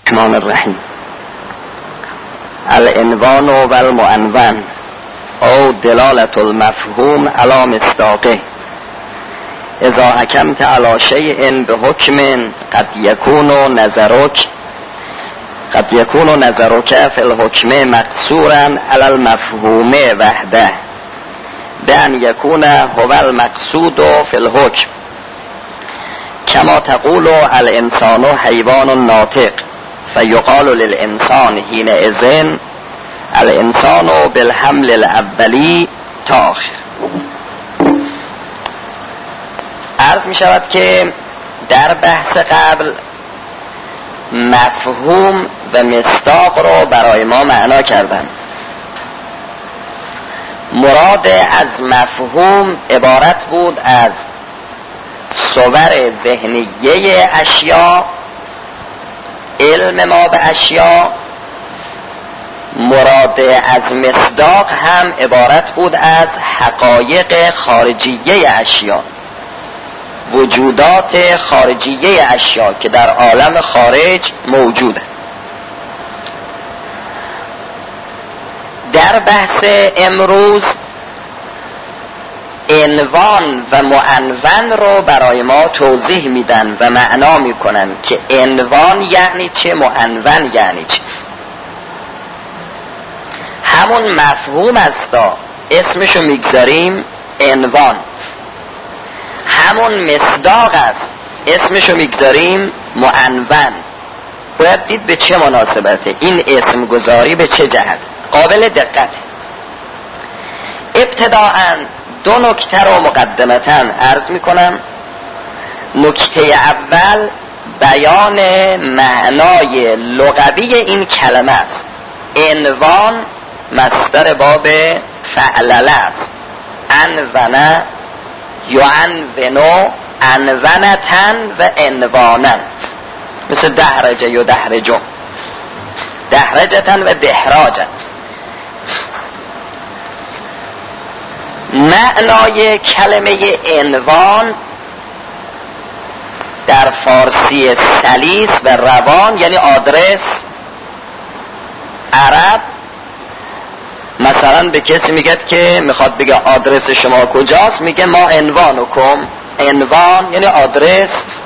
الرحمن الرحیم. العنوان و المعنون او دلالت المفهوم علی مصداقه. اذا حکمت علی شیء بحکم قد یکون نظرک فی الحکم مقصورا علی المفهوم وحده بأن یکون هو المقصود فی الحکم، کما تقول الانسان حیوان ناطق فیقال للانسان حینئذ الانسان بالحمل الاولی تا آخر. عرض می شود که در بحث قبل مفهوم و مصداق رو برای ما معنا کردم. مراد از مفهوم عبارت بود از صور ذهنیه اشیاء، علم ما به اشیاء. مراد از مصداق هم عبارت بود از حقایق خارجیه اشیاء، وجودات خارجیه اشیاء که در عالم خارج موجوده. در بحث امروز عنوان و معنون رو برای ما توضیح میدن و معنا میکنن که عنوان یعنی چه، معنون یعنی چه. همون مفهوم استا اسمشو میگذاریم عنوان، همون مصداق است اسمشو میگذاریم معنون. باید دید به چه مناسبته این اسم گذاری، به چه جهت قابل دقت. ابتداءً دو نکته رو مقدمتاً عرض میکنم. نکته اول بیان معنای لغوی این کلمه است. عنوان مصدر باب فعلله است. انونه یعنونو، انونتن و عنوانن، مثل دهرجه یا دهرجو، دهرجتن و دهراجن. معنای کلمه عنوان در فارسی سلیس و روان یعنی آدرس. عرب مثلا به کسی میگه که میخواد بگه آدرس شما کجاست، میگه ما عنوانکم. عنوان یعنی آدرس.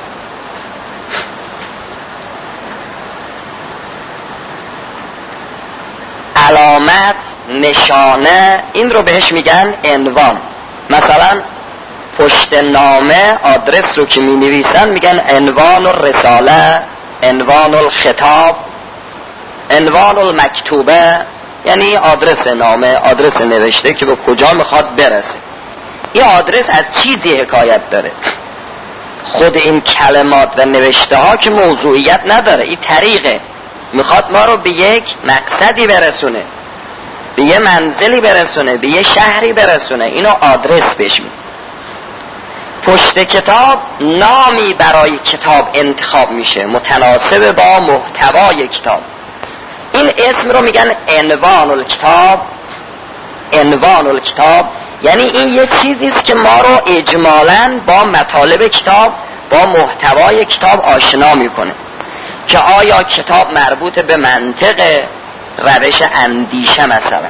علامت، نشانه، این رو بهش میگن عنوان. مثلا پشت نامه آدرس رو که می نویسن میگن عنوان الرساله، عنوان الخطاب، عنوان المکتوبه، یعنی آدرس نامه، آدرس نوشته که به کجا میخواد برسه. این آدرس از چیزی حکایت داره. خود این کلمات و نوشته ها که موضوعیت نداره، این طریقه میخواد ما رو به یک مقصدی برسونه، به یه منزلی برسونه، به یه شهری برسونه. اینو آدرس بهش میگن. پشت کتاب نامی برای کتاب انتخاب میشه متناسب با محتوای کتاب. این اسم رو میگن عنوان الکتاب. عنوان الکتاب یعنی این یه چیزی است که ما رو اجمالاً با مطالب کتاب، با محتوای کتاب آشنا میکنه که آیا کتاب مربوط به منطق، روش اندیشه مثلا،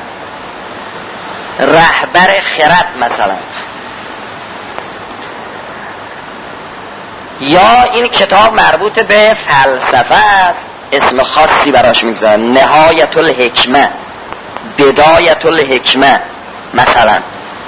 رهبر خرد مثلا، یا این کتاب مربوط به فلسفه است، اسم خاصی براش میگذارن، نهایت الحکمه، بدایت الحکمه مثلا.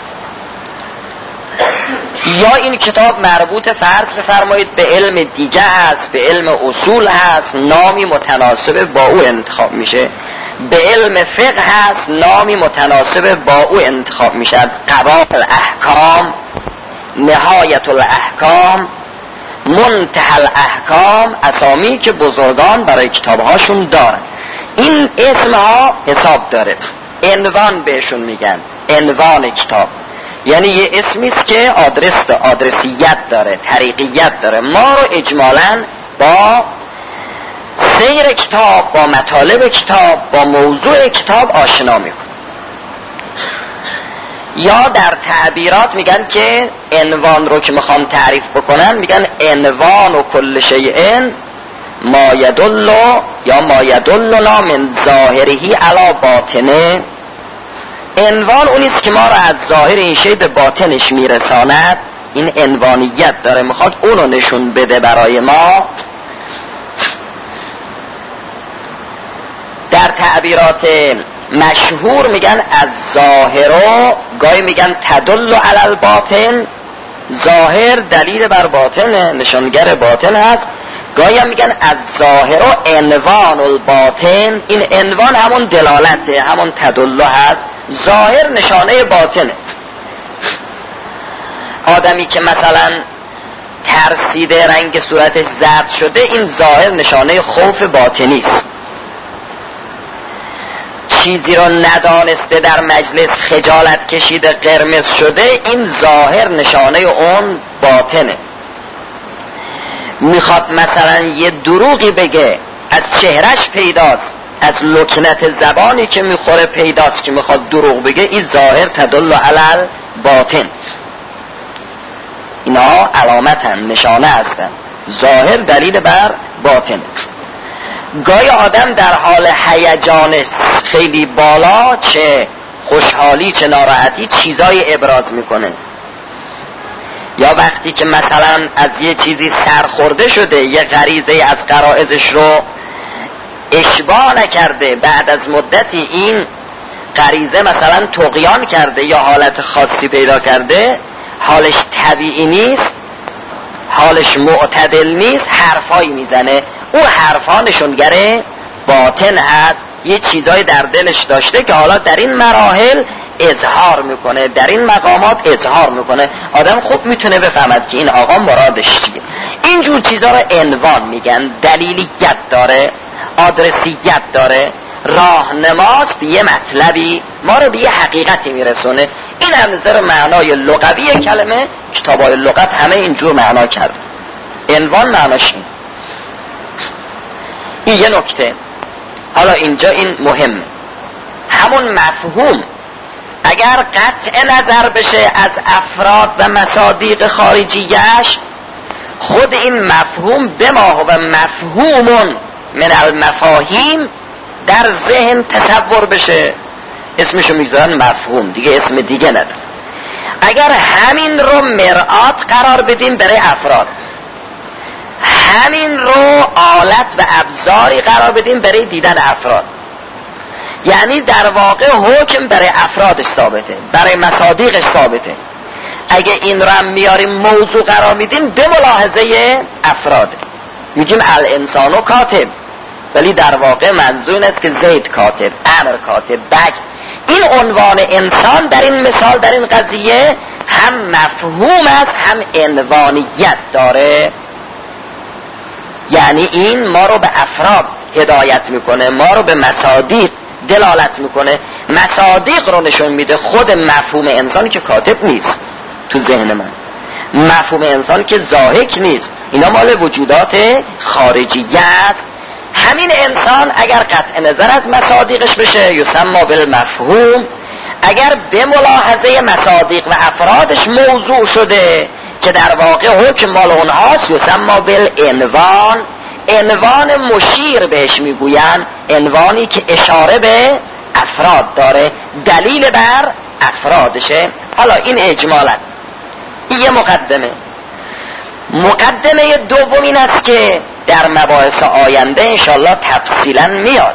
یا این کتاب مربوط فرض بفرمایید به علم دیگه هست، به علم اصول هست، نامی متناسب با او انتخاب میشه. به علم فقه هست، نامی متناسب با او انتخاب میشه. قواعد الاحکام، نهایت الاحکام، منتهى الاحکام، اسامی که بزرگان برای کتابهاشون دارن. این اسمها حساب داره. عنوان بهشون میگن، عنوان کتاب. یعنی یه اسمی است که آدرسیت داره، طریقیت داره، ما رو اجمالاً با سیر کتاب، با مطالب کتاب، با موضوع کتاب آشنا میکنه. یا در تعبیرات میگن که عنوان رو که میخوام تعریف بکنن میگن عنوان و کل شیء ما یدل یا ما یدلنا من ظاهرهی علی باطنه. عنوان اونیست که ما را از ظاهر این شی به باطنش میرساند. این عنوانیت داره، میخواد اونو نشون بده برای ما. در تعبیرات مشهور میگن از ظاهرو، گاهی میگن تدل علی الباطن، ظاهر دلیل بر باطن، نشانگر باطن هست. گاهی هم میگن از ظاهرو عنوان الباطن، این عنوان همون دلالته، همون تدل هست. ظاهر نشانه باطنه. آدمی که مثلا ترسیده، رنگ صورتش زرد شده، این ظاهر نشانه خوف باطنی است. چیزی رو ندانسته در مجلس خجالت کشیده قرمز شده، این ظاهر نشانه اون باطنه. میخواد مثلا یه دروغی بگه، از چهرش پیداست، از لکنت زبانی که میخوره پیداست که میخواد دروغ بگه، این ظاهر تدل علی باطن. اینا علامتن، نشانه هستن. ظاهر دلیل بر باطن. گاهی آدم در حال هیجان خیلی بالا، چه خوشحالی چه ناراحتی، چیزای ابراز میکنه. یا وقتی که مثلا از یه چیزی سرخورده شده، یه غریزه از غرایزش رو اشباع نکرده، بعد از مدتی این غریزه مثلا طغیان کرده یا حالت خاصی پیدا کرده، حالش طبیعی نیست، حالش معتدل نیست، حرفایی میزنه. او حرفا نشونگر باطن هست، یه چیزایی در دلش داشته که حالا در این مراحل اظهار میکنه، در این مقامات اظهار میکنه. آدم خوب میتونه بفهمد که این آقا مرادش چیه. اینجور چیزا رو عنوان میگن. دلیلیت داره، آدرسیت داره، راهنماست به یه مطلبی، ما رو به یه حقیقتی میرسونه. این هم نظر معنای لغوی کلمه. کتابای لغت همه اینجور معنا کرد. عنوان معناش این یه نکته. حالا اینجا این مهمه، همون مفهوم اگر قطع نظر بشه از افراد و مصادیق خارجیش، خود این مفهوم به ما و مفهوم من المفاهیم در ذهن تصور بشه، اسمشو میذارن مفهوم، دیگه اسم دیگه نداره. اگر همین رو مرآت قرار بدیم برای افراد، همین رو آلت و ابزاری قرار بدیم برای دیدن افراد، یعنی در واقع حکم برای افرادش ثابته، برای مصادیقش ثابته. اگه این رو هم میاریم موضوع قرار میدیم، به ملاحظه افراد میگیم الانسانو کاتب، ولی در واقع منظور این است که زید کاتب، امر کاتب، بک. این عنوان انسان در این مثال، در این قضیه هم مفهوم است هم عنوانیت داره. یعنی این ما رو به افراد هدایت میکنه، ما رو به مصادیق دلالت میکنه، مصادیق رو نشون میده. خود مفهوم انسان که کاتب نیست تو ذهن من، مفهوم انسان که ضاحک نیست، اینا مال وجودات خارجیه است. همین انسان اگر قطع نظر از مصادیقش بشه یسمى بالمفهوم، اگر به ملاحظه مصادیق و افرادش موضوع شده که در واقع حکم مال اونهاست، یسمى بالعنوان. عنوان مشیر بهش میگوین، عنوانی که اشاره به افراد داره، دلیل بر افرادشه. حالا این اجمالا این یه مقدمه. مقدمه دوم این است که در مباحث آینده انشالله تفصیلا میاد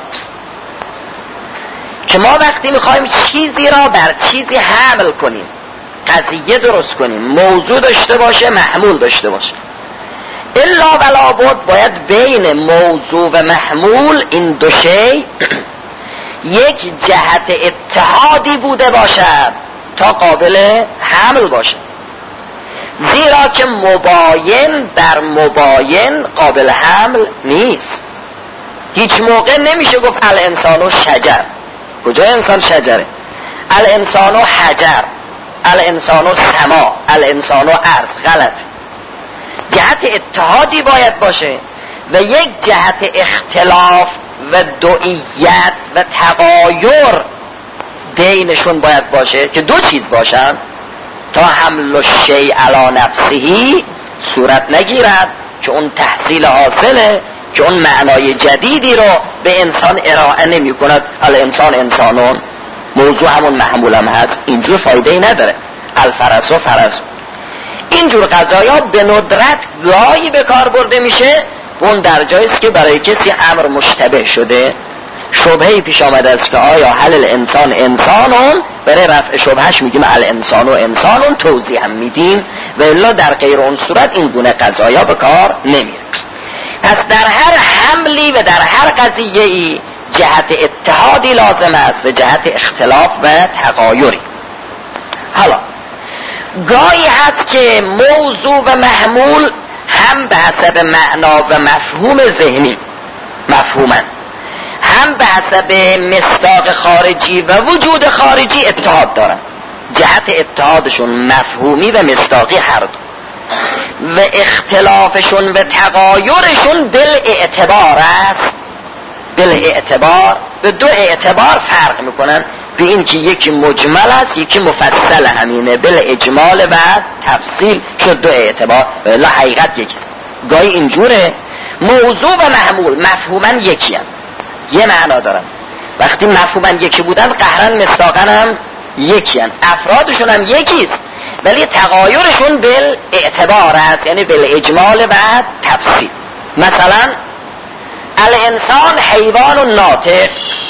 که ما وقتی میخوایم چیزی را بر چیزی حمل کنیم، قضیه درست کنیم، موضوع داشته باشه، محمول داشته باشه، الا ولا بد باید بین موضوع و محمول این دو شی یک جهت اتحادی بوده باشد تا قابل حمل باشه. زیرا که مباین بر مباین قابل حمل نیست. هیچ موقع نمیشه گفت الانسانو شجر. کجا انسان شجره؟ الانسانو حجر، الانسانو سما، الانسانو ارض. غلط. جهت اتحادی باید باشه و یک جهت اختلاف و دوئیت و تغایر بینشون باید باشه که دو چیز باشن تا حمل الشیء علی نفسه صورت نگیرد، که اون تحصیل حاصله که اون معنای جدیدی رو به انسان ارائه نمی کند. الانسان انسانون، موضوع همون محمول هم هست، اینجور فایده ای نداره. الفرس و فرس، اینجور قضایا به ندرت گاهی به کار برده میشه. اون در جایی است که برای کسی امر مشتبه شده، شبهه‌ای پیش آمده است که آیا هل الانسان انسانون، برای رفع شبهش میگیم الانسان و انسانون، توضیح هم میدیم. و الا در غیر اون صورت این گونه قضایا به کار نمیره. پس در هر حملی و در هر قضیه‌ای جهت اتحادی لازم است و جهت اختلاف و تغایری. حالا گاهی هست که موضوع و محمول هم به حسب معنا و مفهوم ذهنی مفهومن، هم به حسب مصداق خارجی و وجود خارجی اتحاد دارن. جهت اتحادشون مفهومی و مصداقی هر دو، و اختلافشون و تغایرشون بالاعتبار است. بالاعتبار، به دو اعتبار فرق میکنن، به این که یکی مجمل است یکی مفصل. همینه بالاجمال و تفصیل شد دو اعتبار، لا حقیقت یکیست. گاهی اینجوره موضوع و محمول مفهوما یکی هم، یه معنا دارن. وقتی مفهوما یکی بودن قهرن مصداقن هم یکی هم، افرادشون هم یکیست، ولی تغایرشون بالاعتبار است، یعنی بالاجمال و تفصیل. مثلا الانسان حیوان ناطق،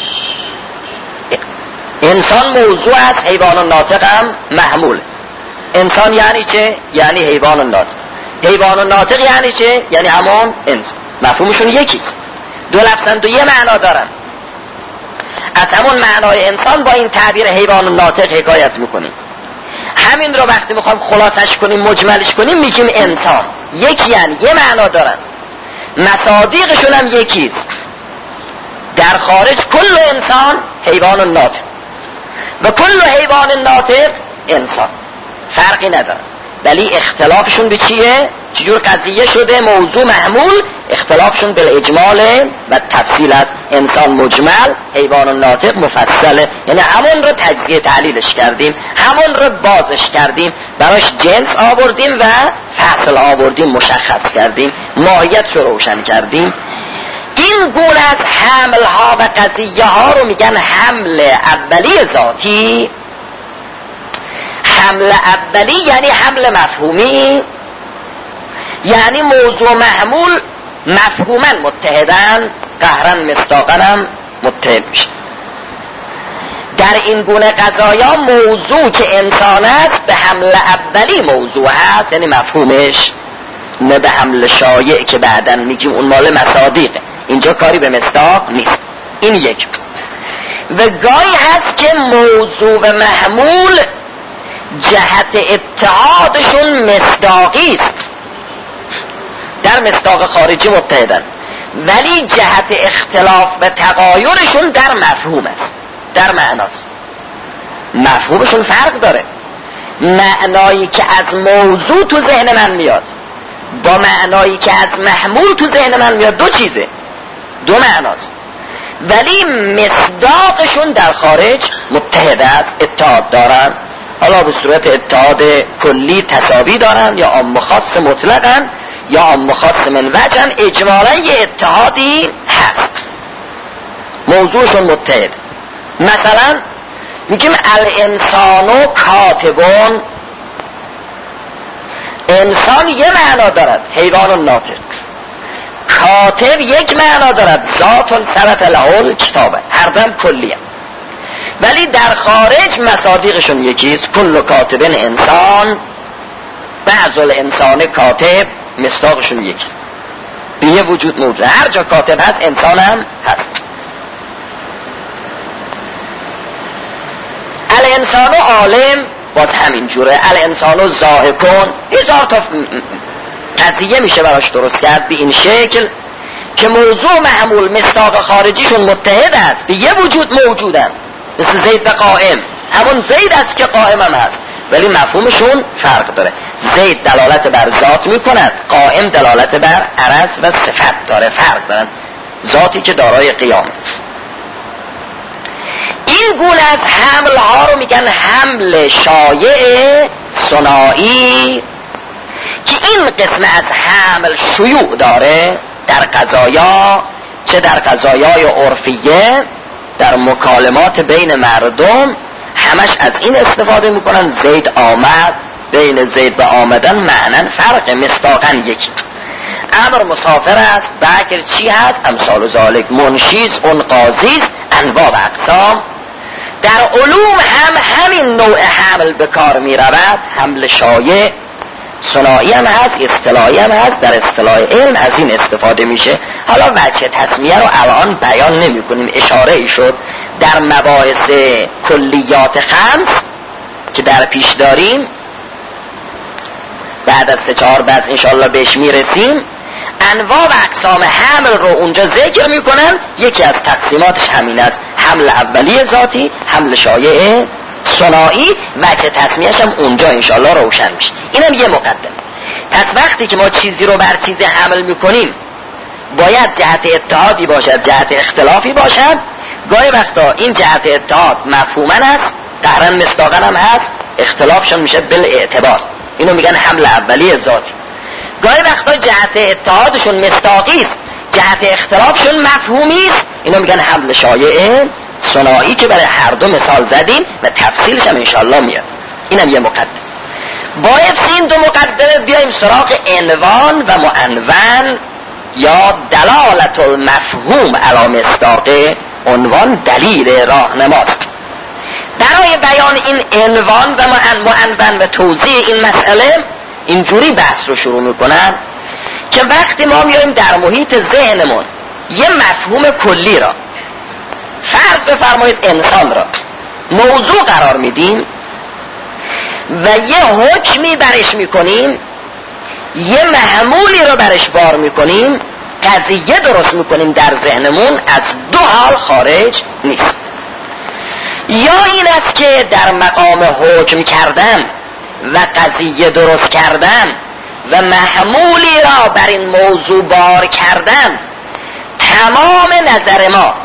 انسان موضوع است، حیوان ناطق هم محمول. انسان یعنی چه؟ یعنی حیوان ناطق. حیوان ناطق یعنی چه؟ یعنی همون انسان. مفهومشون یکیست، دو لفظن و یه معنا دارن. از همون معنای انسان با این تعبیر حیوان ناطق حکایت میکنیم. همین رو وقتی میخوام خلاصش کنیم مجملش کنیم میگیم انسان یکی، یعنی یه معنا دارن، مصادیقشون هم یکیست. در خارج کل انسان حیوان ناطق و کل حیوان ناطق انسان، فرقی نداره. ولی اختلافشون به چیه؟ چجور قضیه شده؟ موضوع محمول، اختلافشون به اجمال و تفصیل است. انسان مجمل، حیوان ناطق مفصله. یعنی همون رو تجزیه تحلیلش کردیم، همون رو بازش کردیم، براش جنس آوردیم و فصل آوردیم، مشخص کردیم، ماهیت رو روشن کردیم. این گونه از حمل ها و قضیه ها رو میگن حمل اولی ذاتی. حمل اولی یعنی حمل مفهومی، یعنی موضوع محمول مفهوما متحدن، قهرن مصداقن هم متحد میشه. در این گونه قضایا موضوع که انسان است به حمل اولی موضوع هست، یعنی مفهومش، نه به حمل شایع که بعدن میگیم اون مال مصادیقه. اینجا کاری به مصداق نیست. این یک. و گاهی هست که موضوع و محمول جهت اتحادشون مصداقی است، در مصداق خارجی متحدن، ولی جهت اختلاف و تغایرشون در مفهوم است، در معناست. مفهومشون فرق داره. معنایی که از موضوع تو ذهن من میاد با معنایی که از محمول تو ذهن من میاد دو چیزه، دو معناست، ولی مصداقشون در خارج متحد است، اتحاد دارن. حالا به صورت اتحاد کلی تساوی دارن، یا عام خاص مطلقن، یا عام خاص من وجهن. اجمالا یه اتحادی هست، موضوعشون متحد. مثلا میگیم الانسانو کاتبون، انسان یه معنا دارد، حیوان ناطق. کاتب یک معنا دارد، ذات سرت له کتابه، هر دم کلیه. ولی در خارج مصادیقشون یکیست. کل کاتبن انسان، بعض الانسان کاتب، مصداقشون یکیست. به یه وجود موجود، هر جا کاتب هست انسان هم هست. الانسانو عالم، باز همین جوره. الانسانو ضاحکون، هزار تا قضیه میشه براش درست کرد به این شکل که موضوع محمول مصداق خارجیشون متحد است، به یه وجود موجودن. مثل زید و قائم، همون زید است که قائم هم هست، ولی مفهومشون فرق داره. زید دلالت بر ذات میکند، قائم دلالت بر عرض و صفت داره، فرق دارن. ذاتی که دارای قیام. این گونه از حمل ها رو میگن حمل شایع ثنایی، که این قسم از حمل شیوع داره، در قضایا، چه در قضایای عرفیه، در مکالمات بین مردم، همش از این استفاده میکنن زید آمد، بین زید و آمدن معنی فرق، مصداقا یکی. امر مسافر است، بکر چی هست، امثال ذالک، منشیز اون قاضیست، انواع و اقسام. در علوم هم همین نوع حمل به کار می رود، حمل شایع، صناعی هم هست، اصطلاحی هم هست. در اصطلاح علم از این استفاده میشه. حالا وجه تسمیه رو الان بیان نمی کنیم، اشاره ای شد در مباحث کلیات خمس که در پیش داریم، بعد از 3-4 بعد انشاءالله بهش میرسیم. انواع و اقسام حمل رو اونجا ذکر میکنن. یکی از تقسیماتش همین است، حمل اولی ذاتی، حمل شایع صناعی. وجه تسمیه‌اش هم اونجا انشاءالله روشن میشه. اینم یه مقدمه. پس وقتی که ما چیزی رو بر چیزی حمل میکنیم باید جهت اتحادی باشد، جهت اختلافی باشد. گاهی وقتا این جهت اتحاد مفهوما است، قهرا مصداقا هم هست، اختلافشون میشه بالاعتبار، اینو میگن حمل اولی ذاتی. گاهی وقتا جهت اتحادشون مصداقی است، جهت اختلافشون مفهومی است، اینو میگن حمل شایع صناعی که برای هر دو مثال زدیم و تفصیلش هم انشاءالله میاد. اینم یه مقدمه. باید این دو مقدمه بیایم سراغ عنوان و معنون یا دلالت المفهوم علی مصداق. عنوان دلیل راهنماست. برای بیان این عنوان و معنون و توضیح این مسئله اینجوری بحث رو شروع میکنن که وقتی ما میایم در محیط ذهنمون یه مفهوم کلی را، فرض بفرمایید انسان را، موضوع قرار میدیم و یه حکمی برش میکنیم، یه محمولی رو برش بار میکنیم، قضیه درست میکنیم در ذهنمون، از دو حال خارج نیست. یا این است که در مقام حکم کردن و قضیه درست کردن و محمولی را بر این موضوع بار کردن، تمام نظر ما،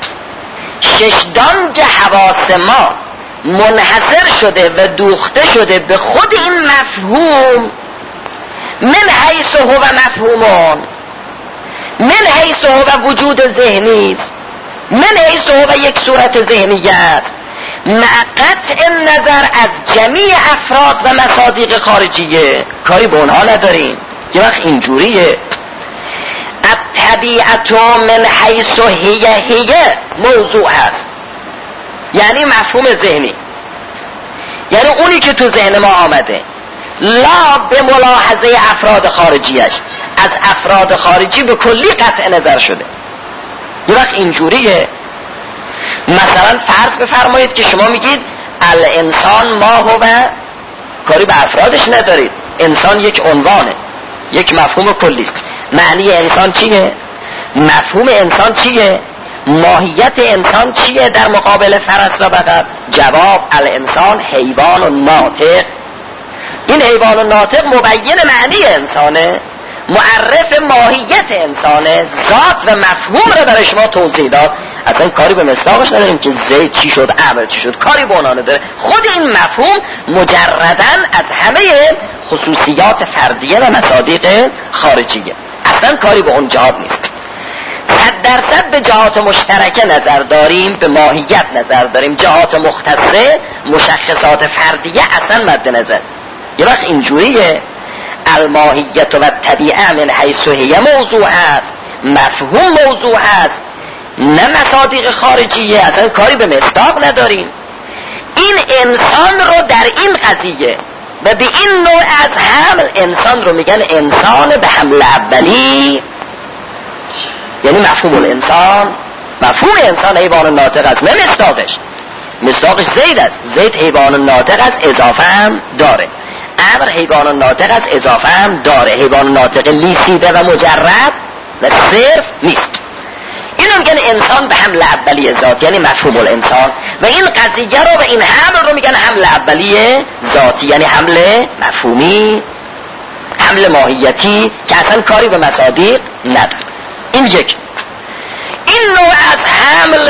ششدانج حواس ما منحصر شده و دوخته شده به خود این مفهوم، من حیث هو مفهومان، من حیث هو وجود ذهنی است، من حیث هو یک صورت ذهنیت، مع قطع نظر از جمیع افراد و مصادیق خارجیه، کاری به اونها نداریم. یه وقت اینجوریه الطبیعت من حیث هی موضوع هست، یعنی مفهوم ذهنی، یعنی اونی که تو ذهن ما آمده، لا به ملاحظه افراد خارجیش، از افراد خارجی به کلی قطع نظر شده. یه وقت اینجوریه. مثلا فرض بفرمایید که شما میگید الانسان ما هو، کاری به افرادش ندارید، انسان یک عنوانه، یک مفهوم کلی است. معنی انسان چیه؟ مفهوم انسان چیه؟ ماهیت انسان چیه در مقابل فرس و بقر؟ جواب الانسان حیوان و ناطق. این حیوان و ناطق مبین معنی انسانه، معرف ماهیت انسانه، ذات و مفهوم رو برای شما توضیح داد. اصلا کاری به مصداقش نداریم که زید چی شد، امر چی شد، کاری به اونها نداره. خود این مفهوم مجردن از همه خصوصیات فردیه و مصادیق خارجیه، اصلا کاری به اون جهات نیست. 100% به جهات مشترکه نظر داریم، به ماهیت نظر داریم، جهات مختصه، مشخصات فردیه اصلا مد نظر. یه وقت اینجوریه الماهیت و طبیعه من حیث هی موضوع هست، مفهوم موضوع هست، نه مصادیق خارجیه، اصلا کاری به مصداق نداریم. این انسان رو در این قضیه و به این نوع از حمل انسان رو میگن انسان به حمل اولی، یعنی مفهوم الانسان، مفهوم انسان حیوان ناطق است، نه مصداقش. مصداقش زید است، زید حیوان ناطق است، اضافه هم داره. امر حیوان ناطق است، اضافه هم داره. حیوان ناطق لیسیده و مجرد و صرف نیست. اینو میگن انسان به حمل اولی ذات، یعنی مفهوم الانسان. و این قضیه رو و این حمل رو میگن حمل اولی ذاتی، یعنی حمل مفهومی، حمل ماهیتی که اصلا کاری به مصادیق نداره. این یک. این نوع از حمل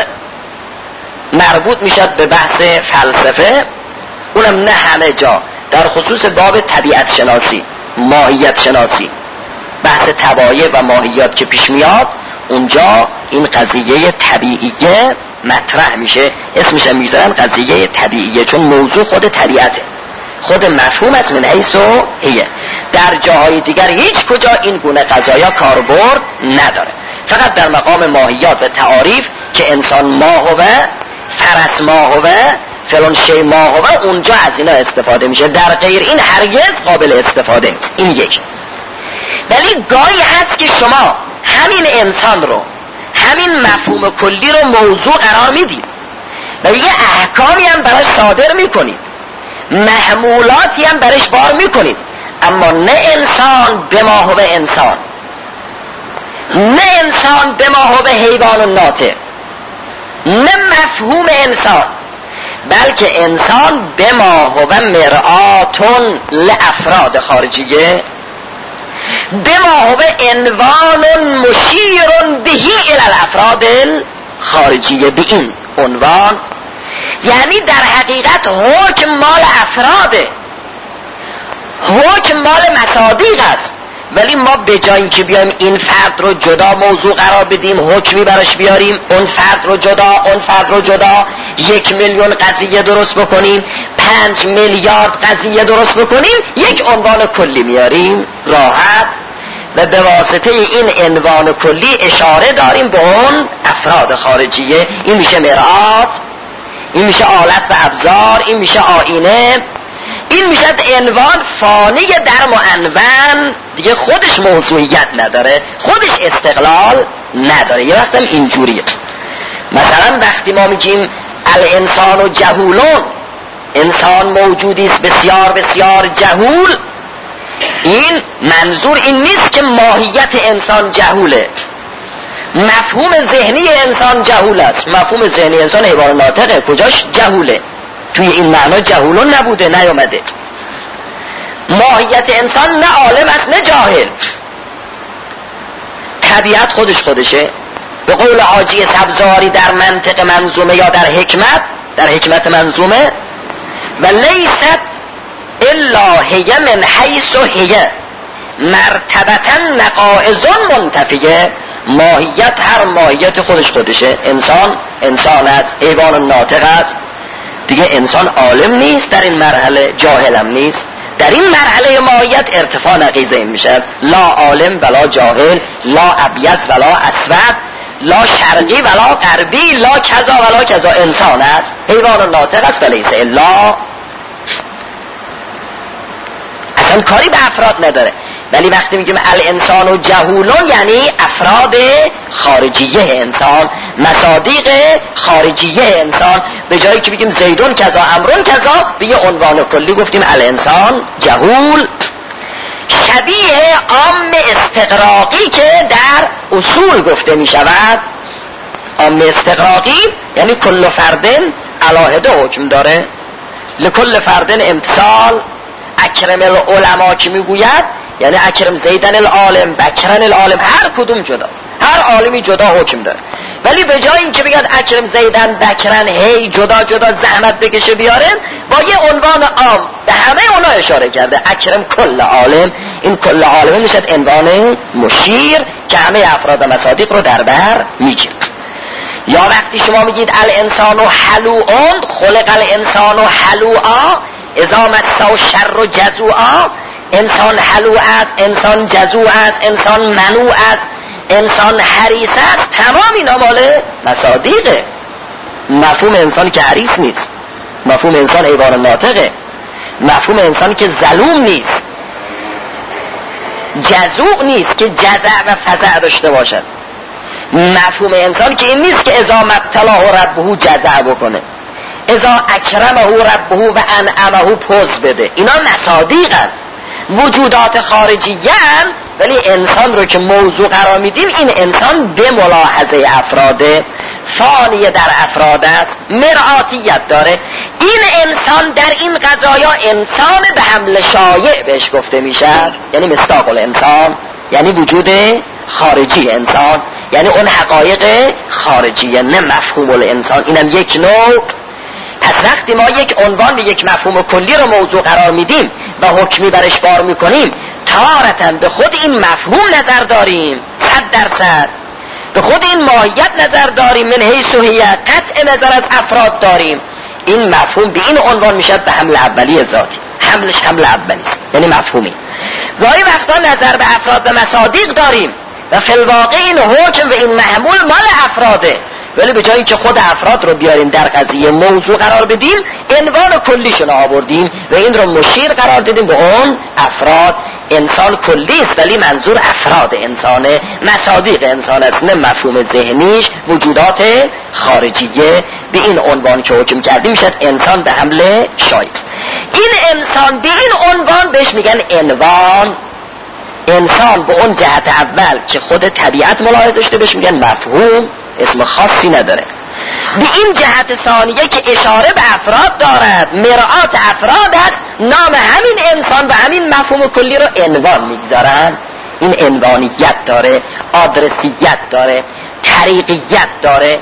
مربوط میشد به بحث فلسفه، اونم نه همه جا، در خصوص باب طبیعت شناسی، ماهیت شناسی. بحث طبایع و ماهیات که پیش میاد، اونجا این قضیه طبیعیه مطرح میشه، اسمش هم میذارن قضیه طبیعیه، چون موضوع خود طبیعته، خود مفهوم از من حیث هیه. در جاهای دیگر هیچ کجا این گونه قضایا کاربرد نداره، فقط در مقام ماهیات و تعاریف که انسان ما هو، فرس ما هو، فلان شی ما هو، اونجا از اینا استفاده میشه، در غیر این هرگز قابل استفاده نیست. این یک. ولی گاهی هست که شما همین انسان رو، همین مفهوم کلی رو موضوع قرار میدید و یه احکامی هم براش صادر میکنید، محمولاتی هم برش بار میکنید، اما نه انسان به ما هو انسان، نه انسان به ما هو حیوان و ناطق، نه مفهوم انسان، بلکه انسان به ما هو مرآتون لافراد خارجیه، به ما هو عنوان مشیر بهی الی الافراد الخارجیه. به این عنوان یعنی در حقیقت حکم مال افراده، حکم مال مصادیق است، ولی ما به جای اینکه بیایم این فرد رو جدا موضوع قرار بدیم، حکمی براش بیاریم، اون فرد رو جدا، اون فرد رو جدا، 1 میلیون قضیه درست بکنیم، 5 میلیارد قضیه درست بکنیم، یک عنوان کلی میاریم راحت و به واسطه این عنوان کلی اشاره داریم به اون افراد خارجیه. این میشه مرآت، این میشه آلت و ابزار، این میشه آینه، این میشه عنوان فانی در معنون، دیگه خودش موضوعیت نداره، خودش استقلال نداره. یه وقتم اینجوریه، مثلا وقتی ما میگیم الانسان و جهولون، انسان موجودی است بسیار بسیار جهول، این منظور این نیست که ماهیت انسان جهوله، مفهوم ذهنی انسان جهول است. مفهوم ذهنی انسان حیوان ناطقه، کجاش جهوله؟ توی این معنا جهولون نبوده، نیامده. ماهیت انسان نه عالم است نه جاهل، طبیعت خودشه. به قول حاجی سبزواری در منطق منظومه یا در حکمت منظومه، و لیست الا هی من حیث هی مرتبتا نقائض منتفیه. ماهیت هر ماهیت خودشه. انسان است، حیوان ناطق است دیگه. انسان عالم نیست در این مرحله، جاهلم نیست. در این مرحله ماهیت ارتفاع نقیض این میشد، لا عالم ولا جاهل، لا ابیض ولا اسود، لا شرقی ولا غربی، لا کذا ولا کذا. انسان است، حیوان ناطق است، ولیس الا. اصلا کاری به افراد نداره. ولی وقتی میگیم الانسان و جهولون یعنی افراد خارجیه انسان، مصادیق خارجیه انسان. به جایی که بگیم زیدون کذا امرون کذا، به یه عنوان کلی گفتیم الانسان جهول. شبیه عام استقراقی که در اصول گفته می شود. عام استقراقی یعنی کل فردن علاهده حکم داره، لکل فردن امتصال. اکرم العلماء که میگوید یعنی اکرم زیدن العالم، بکرن العالم، هر کدوم جدا، هر عالمی جدا حکم داره. ولی به جای اینکه بگید اکرم زیدن بکرن هی جدا جدا زحمت بکشه بیاره، با یه عنوان عام به همه اونا اشاره کرده، اکرم کل عالم. این کل عالم میشد عنوان مشیر که همه افراد و مصادیق رو در بر میگیره. یا وقتی شما میگید الانسان حلوعون، خلق الانسان حلوعا اذا مسه الشر جزوعا، انسان حلوع است، انسان جزوع است، انسان منوع است، انسان حریص است. تمام اینا مال مصادیقه. مفهوم انسان که حریص نیست، مفهوم انسان حیوان ناطقه، مفهوم انسان که ظلوم نیست، جزوع نیست که جزع و فزع داشته باشد. مفهوم انسان که این نیست که اذا مبتلاه ربه جزع بکنه، اذا اکرمه ربه و انعمه پوز بده. اینا مصادیقن، وجودات خارجیان. ولی انسان رو که موضوع قرار میدیم، این انسان به ملاحظه افراده، فانی در افراد است، مرآتیت داره. این انسان در این قضایا انسان به حمل شایع بهش گفته میشه، یعنی مصداق الانسان، یعنی وجود خارجی انسان، یعنی اون حقایق خارجیه، نه مفهوم الانسان. اینم یک نوع. پس وقتی ما یک عنوان به یک مفهوم کلی رو موضوع قرار میدیم و حکمی برش بار میکنیم، تارتن به خود این مفهوم نظر داریم 100%، به خود این ماهیت نظر داریم، من حیث و هی قطع نظر از افراد داریم. این مفهوم به این عنوان میشد به حمل اولی ذاتی، حملش حمل اولی است، یعنی مفهومی. گاهی وقتا نظر به افراد و مصادیق داریم و فی الواقع این حکم و این محمول مال افراده، ولی به جای اینکه خود افراد رو بیاریم در قضیه موضوع قرار بدیم، عنوان کلیشون آوردیم و این رو مشیر قرار دادیم به اون افراد. انسان کلی است ولی منظور افراد انسانه، مصادیق انسان است، نه مفهوم ذهنیش وجودات خارجیه. به این عنوان که حکم کردیم میشد انسان به حمل شایع. این انسان به این عنوان بهش میگن عنوان. انسان به اون جهت اول که خود طبیعت ملاحظه شده بهش میگن مفهوم، اسم خاصی نداره. به این جهت ثانیه که اشاره به افراد دارد، مرآت افراد است، نام همین انسان و همین مفهوم کلی رو عنوان میگذارن. این عنوانیت داره، آدرسیت داره، طریقیت داره،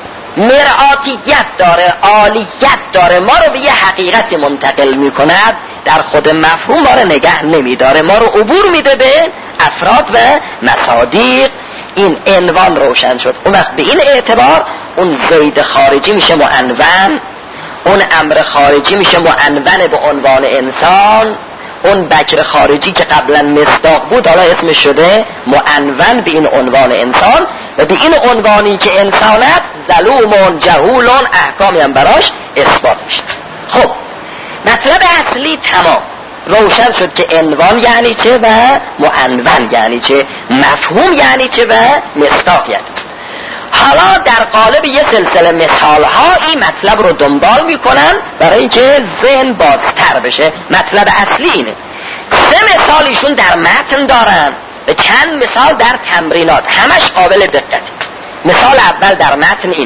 مرآتیت داره، عالیت داره. ما رو به یه حقیقت منتقل میکند، در خود مفهوم ما رو نگه نمیداره، ما رو عبور میده به افراد و مصادیق. این عنوان روشن شد. اون وقت به این اعتبار اون زید خارجی میشه معنون، اون امر خارجی میشه معنون به عنوان انسان، اون بکر خارجی که قبلا مصداق بود حالا اسمش شده معنون به این عنوان انسان، و به این عنوانی که انسانت ظلوم جهول احکامی هم براش اثبات میشه. خب مطلب اصلی تمام روشن شد که عنوان یعنی چه و معنون یعنی چه، مفهوم یعنی چه و مصداق یعنی. حالا در قالب یه سلسله مثال ها این مطلب رو دنبال میکنن برای اینکه ذهن بازتر بشه. مطلب اصلی اینه. 3 مثالیشون در متن دارن و چند مثال در تمرینات، همش قابل دقت. مثال اول در متن این: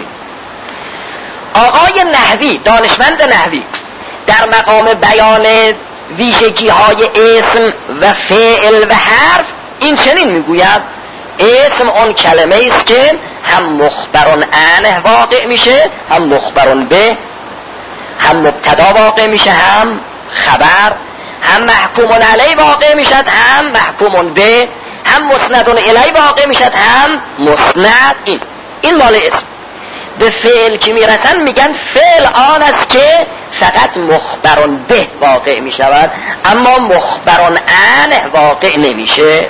آقای نحوی، دانشمند نحوی، در مقام بیان ویژگی های اسم و فعل و حرف این چنین میگوید: اسم اون کلمه است که هم مخبرون عنه واقع میشه، هم مخبرون به، هم مبتدا واقع میشه، هم خبر، هم محکومون علی واقع میشد، هم محکومون به، هم مسندون الی واقع میشد، هم مسند. این مال اسم. به فعل که میرسن میگن فعل آن است که فقط مخبرون به واقع میشود اما مخبرون عنه واقع نمیشه.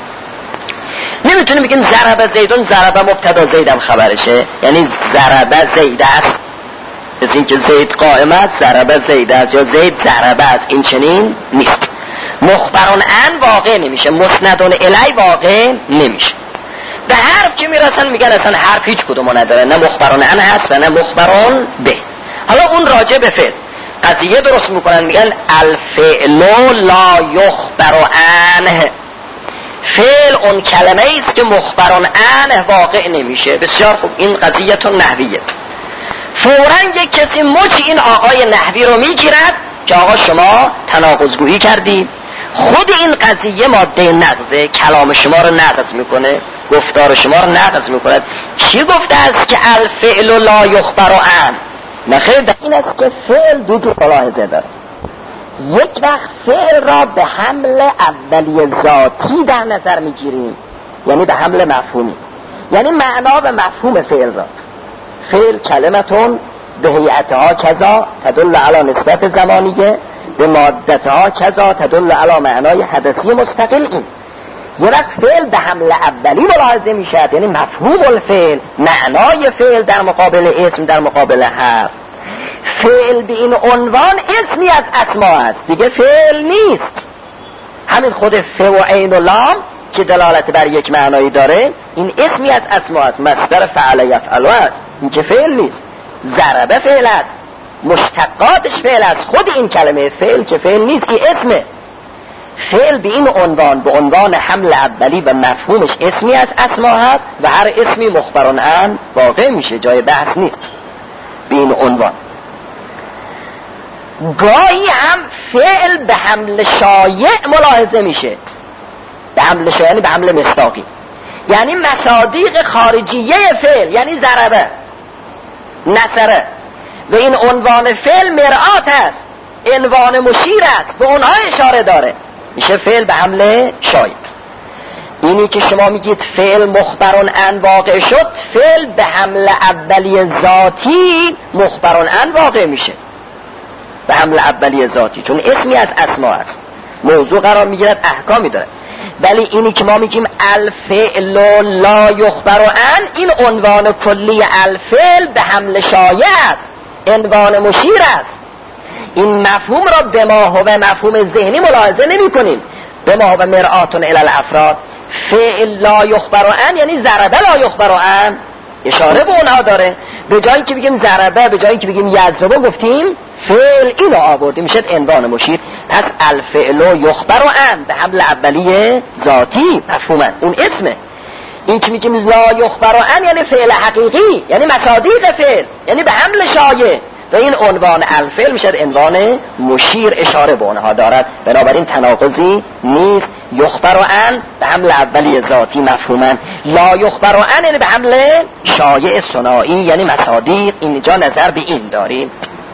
نمیتونیم بگیم ضرب زیدون، ضرب مبتدا زیدم خبرشه، یعنی ضرب زید است، از اینکه زید قائم است ضرب زید است، یا زید ضرب است. این چنین نیست. مخبرون عن واقع نمیشه، مسندون الی واقع نمیشه. به حرف که میرسن میگن اصلا حرف هیچ کدومو نداره، نه مخبرون عن هست و نه مخبرون به. حالا اون راجع به فعل قضیه درست میکنن، میگن الفعل لا یخبر عنه. فعل اون کلمه است که مخبرون عنه واقع نمیشه. بسیار خوب، این قضیه‌تون نحویه. فوراً یک کسی مچ این آقای نحوی رو میگیرد که آقا شما تناقض‌گویی کردی، خود این قضیه ماده نقضه، کلام شما رو نقض میکنه، گفتار شما رو نقض میکند. کی گفته است که الفعل لا یخبر عنه؟ نخیر، این است که فعل دو ملاحظه داره. یک وقت فعل را به حمل اولی ذاتی در نظر میگیریم، یعنی به حمل مفهومی، یعنی معنا و مفهوم فعل را. فعل کلمتون به هیئتها کذا تدل علی نسبت زمانیه، به مادتها کذا تدل علی معنای حدثی مستقل. این یه وقت فعل به حمل اولی ملاحظه میشه، یعنی مفهوم الفعل، معنای فعل در مقابل اسم، در مقابل حرف. فعل به این عنوان اسمی از اسما است، دیگه فعل نیست. همین خود ف و عین و لام که دلالت بر یک معنایی داره، این اسمی از اسما است. مصدر فعل یفعل است، این که فعل نیست. ضربه فعل است، مشتقاتش فعل است. خود این کلمه فعل که فعل نیست، این اسمه. فعل به این عنوان، به عنوان حمل اولی و مفهومش اسمی از اسما هست و هر اسمی مخبرون عن واقع میشه، جای بحث نیست به این عنوان. گاهی هم فعل به حمل شایع ملاحظه میشه. به حمل شایع یعنی به حمل مصداقی، یعنی مصادیق خارجیه فعل، یعنی ضربه، نصره. و این عنوان فعل مرآت است، عنوان مشیر است، به اونها اشاره داره. میشه فعل به حمل شایع. اینی که شما میگید فعل مخبرون ان واقع شد، فعل به حمل اولی ذاتی مخبرون ان واقع میشه، به حمل اولی ذاتی، چون اسمی از اسما است، موضوع قرار میگیرد، احکامی داره. ولی اینی که ما میگیم الفعل لا یخبر ان، این عنوان کلی الفعل به حمل شایع است، عنوان مشیر است. این مفهوم را به ما هو مفهوم ذهنی ملاحظه نمی کنیم. به ما هو مرآتون الی الافراد، فعل لا یخبر ان یعنی ضربه لا یخبر ان، اشاره به اونها داره. به جایی که بگیم ضربه، به جایی که بگیم یضربه، گفتیم فعل اینو آوردیم، میشد عنوان مشیر. پس الفعل یخبر ان به حمل اولی ذاتی مفهوما، اون اسمه. این که میگیم لا یخبر ان یعنی فعل حقیقی، یعنی مصادیق فعل، یعنی به حمل شایع، و این عنوان الفعل میشد عنوان مشیر، اشاره به اونها دارد. بنابراین تناقضی نیست. یخبر ان به حمل اولی ذاتی مفهوما، لا یخبر ان یعنی به حمل شایع ثنایی، یعنی مصادیق. اینجا نظر به این داریم.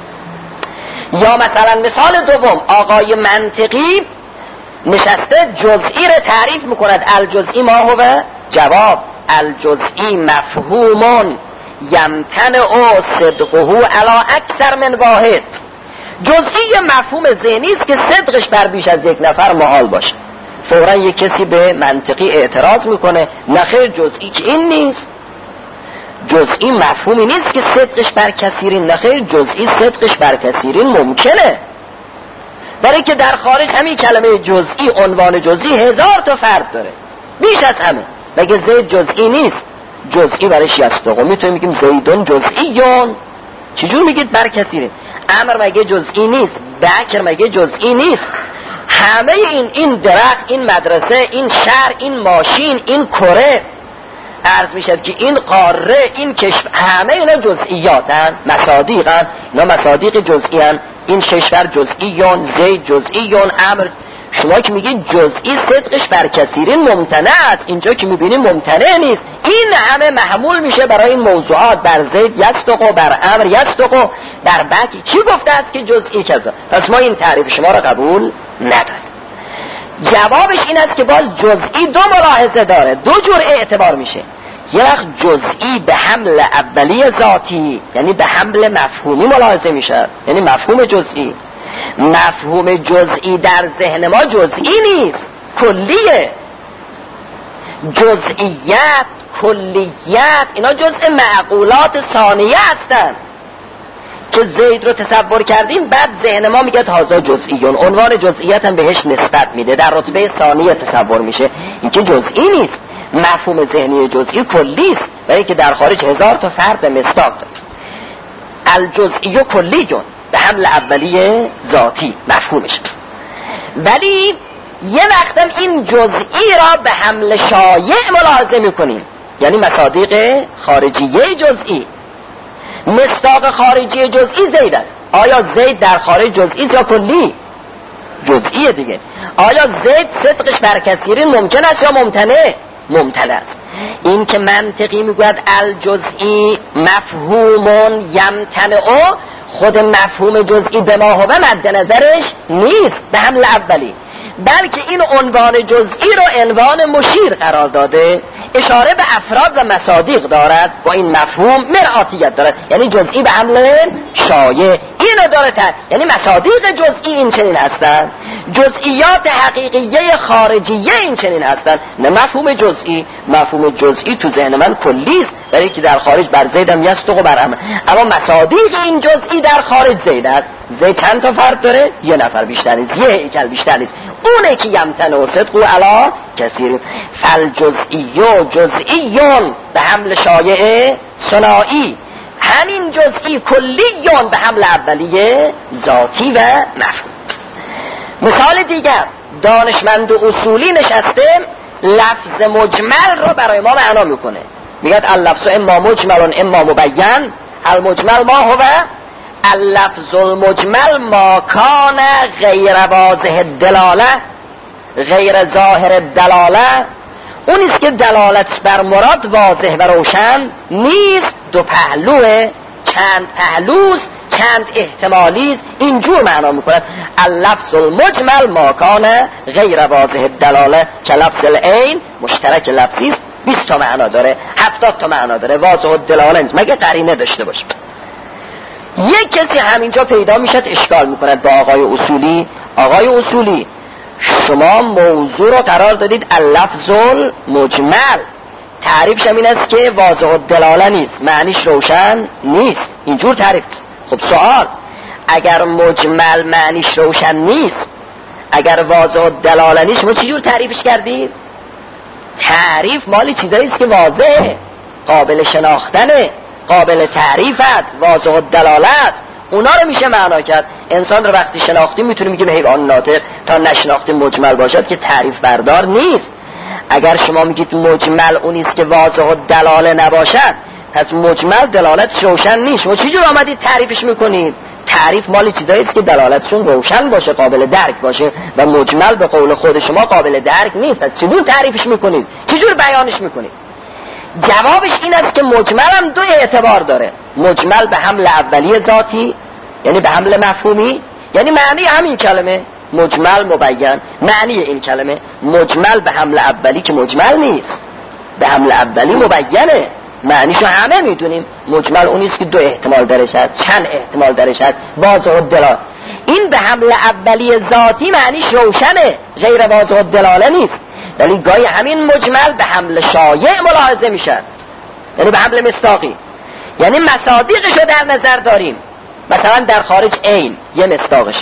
یا مثلا مثال دوم، آقای منطقی نشسته جزئی را تعریف میکند. الجزئی ما هو جواب، الجزئی مفهومون یمتنع صدقه علی اکثر من واحد. جزئی مفهوم ذهنی است که صدقش بر بیش از یک نفر محال باشه. فوراً یک کسی به منطقی اعتراض میکنه، نخیر جزئی که این نیست، جزئی مفهومی نیست که صدقش بر کثیرین. نخیر جزئی صدقش بر کثیرین ممکنه، برای که در خارج همین کلمه جزئی، عنوان جزئی 1000 تا فرد داره، بیش از همه. مگه زید جزئی نیست؟ جزئی برش یستقو، میتونیم بگیم زیدون جزئیون. چجور میگید بر کثیرین؟ امر مگه جزئی نیست؟ بکر مگه جزئی نیست؟ همه این درخت، این مدرسه، این شهر، این ماشین، این کره، عرض میشد که این قاره، این کشور، همه اینا جزئیاتن، مصادیقن. اینا مصادیق جزئیان. این کشور جزئیون، زید جزئیون، امر. شما که میگید جزئی صدقش بر کثیرین ممتنع است، اینجا که میبینیم ممتنع نیست. این همه محمول میشه برای این موضوعات، بر زید یصدق، بر امر یصدق، بر بک. کی گفته است که جزئی کذا؟ پس ما این تعریف شما را قبول نداریم. جوابش این است که باز جزئی دو ملاحظه داره، دو جور اعتبار میشه. یک جزئی به حمل اولی ذاتی، یعنی به حمل مفهومی ملاحظه میشه، یعنی مفهوم جزئی. مفهوم جزئی در ذهن ما جزئی نیست، کلیه. جزئیت، کلیت، اینا جزء معقولات ثانیه هستن که زید رو تصور کردیم، بعد ذهن ما میگه هازا جزئیون، عنوان جزئیت هم بهش نسبت میده، در رتبه ثانیه تصور میشه. این که جزئی نیست. مفهوم ذهنی جزئی کلی است، برای که در خارج 1000 تا فرد مصداق داره. الجزئی کلیون به حمل اولی ذاتی مفهومش. ولی یه وقتم این جزئی را به حمل شایع ملاحظه میکنیم، یعنی مصادیق خارجیه جزئی. مصداق خارجی جزئی زید است. آیا زید در خارج جزئی یا کلی؟ جزئی دیگه. آیا زید صدقش بر کثیرین ممکن است یا ممتنع؟ ممتنع است. این که منطقی میگوید الجزئی مفهومون یمتنع، خود مفهوم جزئی به ما هو مد نظرش نیست به حمل اولی، بلکه این عنوان جزئی رو عنوان مشیر قرار داده، اشاره به افراد و مصادیق دارد، با این مفهوم مرآتیت دارد، یعنی جزئی به حمل شایع اینو داره، یعنی مصادیق جزئی این چنین هستند، جزئیات حقیقیه خارجیه این چنین هستند. نه مفهوم جزئی، مفهوم جزئی تو ذهن من کلی است، برای که در خارج بر زیدم یصدق و بر امر، اما مصادیق این جزئی در خارج زید است. زید چند تا فرد داره؟ یه نفر بیشتر نیست، یه هیکل بیشتر نیست، اونه که یمتنع صدق علی کثیر. فالجزئی جزئیون به حمل شایع ثنایی، همین جزئی کلیون به حمل اولیه ذاتی و مفهوم. مثال دیگر، دانشمند و اصولی نشسته لفظ مجمل رو برای ما معنا میکنه، میگه اللفظ اما مجمل اما مبین. المجمل ما هو اللفظ المجمل ما کان غیر واضح الدلاله، غیر ظاهر الدلاله، اون است که دلالت بر مراد واضح و روشن نیست، دو پهلوه، چند پهلوست، چند احتمالی است، اینجور معنا میکنند اللفظ المجمل ما کان غیر واضح الدلاله که لفظ العین مشترک لفظی است، 20 تا معنا داره، 70 تا معنا داره، واضح الدلاله نیست مگه قرینه داشته باشه. یک کسی همینجا پیدا میشد اشکال میکند با آقای اصولی. آقای اصولی شما موضوع رو قرار دادید اللفظ المجمل، تعریفش هم این است که واضح الدلاله نیست، معنیش روشن نیست، اینجور تعریف. خب سوال، اگر مجمل معنیش روشن نیست، اگر واضح الدلاله نیست، شما چجور تعریفش کردید؟ تعریف مالی چیزایی است که واضحه، قابل شناختنه، قابل تعریف است، واضح الدلاله است، اونا رو میشه معنا کرد. انسان رو وقتی شناختیم میتونیم بگیم حیوان ناطق، تا نشناختیم مجمل باشد که تعریف بردار نیست. اگر شما میگید مجمل اونیست که واضح الدلاله نباشد، پس مجمل دلالتش روشن نیست، شما چجور آمدید تعریفش میکنید؟ تعریف مالی چیزایی است که دلالتشون روشن باشه، قابل درک باشه، و مجمل به قول خود شما قابل درک نیست، پس چجور تعریفش میکنید؟ چجور بیانش میکنید؟ جوابش این است که مجمل هم دو اعتبار داره. مجمل به حمل اولی ذاتی، یعنی به حمل مفهومی، یعنی معنی همین کلمه مجمل مبین، معنی این کلمه مجمل به حمل اولی که مجمل نیست، به حمل اولی مبینه، معنیشو همه میدونیم. مجمل اونیست که دو احتمال درش هست، چند احتمال درش هست، واضح الدلاله. این به حمل اولی ذاتی معنیش روشنه، غیر واضح الدلاله نیست، ولی گاهی همین مجمل به حمل شایع ملاحظه میشن، یعنی به حمل مصداقی، یعنی مصادیقشو در نظر داریم. مثلا در خارج عین یه مصداقشه،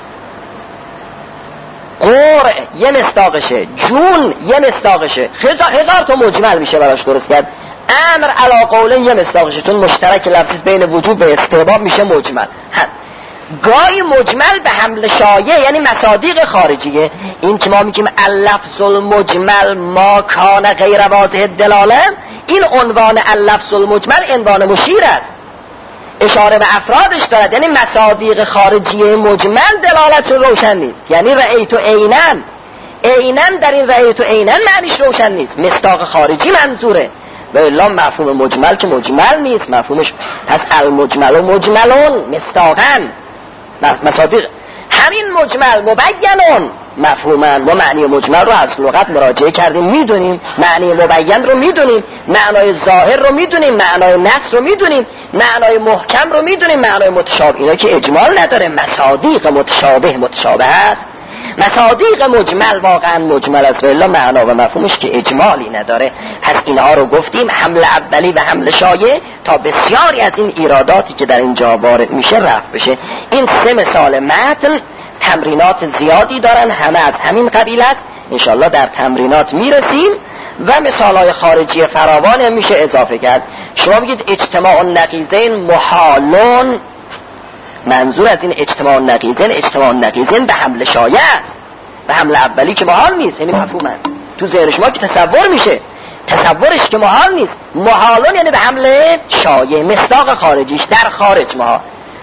قرع یه مصداقشه، جون یه مصداقشه، هزار تا مجمل میشه براش درست کرد. امر علی قولین یه مصداقشه، چون مشترک لفظی بین وجوب و استحباب میشه مجمل. گاهی مجمل به حمل شایع یعنی مصادیق خارجیه. این که ما میگیم اللفظ المجمل ما کان غیر واضح الدلاله، این عنوان اللفظ المجمل عنوان مشیر است، اشاره به افرادش دارد، یعنی مصادیق خارجیه مجمل دلالت روشن نیست، یعنی رأیت عینن، عینن در این رأیت عینن معنیش روشن نیست، مصداق خارجی منظوره، و الا مفهوم مجمل که مجمل نیست، مفهومش پس المجمل و مجملون مصداقن، مصادیق همین مجمل مبینون مفهومن. ما معنی مجمل رو از لغت مراجعه کردیم، میدونیم معنی مبین رو، میدونیم معنای ظاهر رو، میدونیم معنای نص رو، میدونیم معنای محکم رو، میدونیم معنای متشابه، اینا که اجمال نداره، مصادیق متشابه است، مصادیق مجمل واقعا مجمل است، و الا معنا و مفهومش که اجمالی نداره. پس اینها رو گفتیم حمل اولی و حمل شایع، تا بسیاری از این ایراداتی که در اینجا وارد میشه رفع بشه. این 3 مثال متن تمرینات زیادی دارن، همه از همین قبیل است، انشالله در تمرینات میرسیم و مثالهای خارجی فراوان هم میشه اضافه کرد. شما بگید اجتماع النقیضین محالون، منظور از این اجتماع النقیضین به حمل شایع است، به حمل اولی که محال نیست، یعنی مفهومه تو ذهن شما که تصور میشه، تصورش که محال نیست، محالون یعنی به حمل شایع، مصداق خارجیش در خارج محال.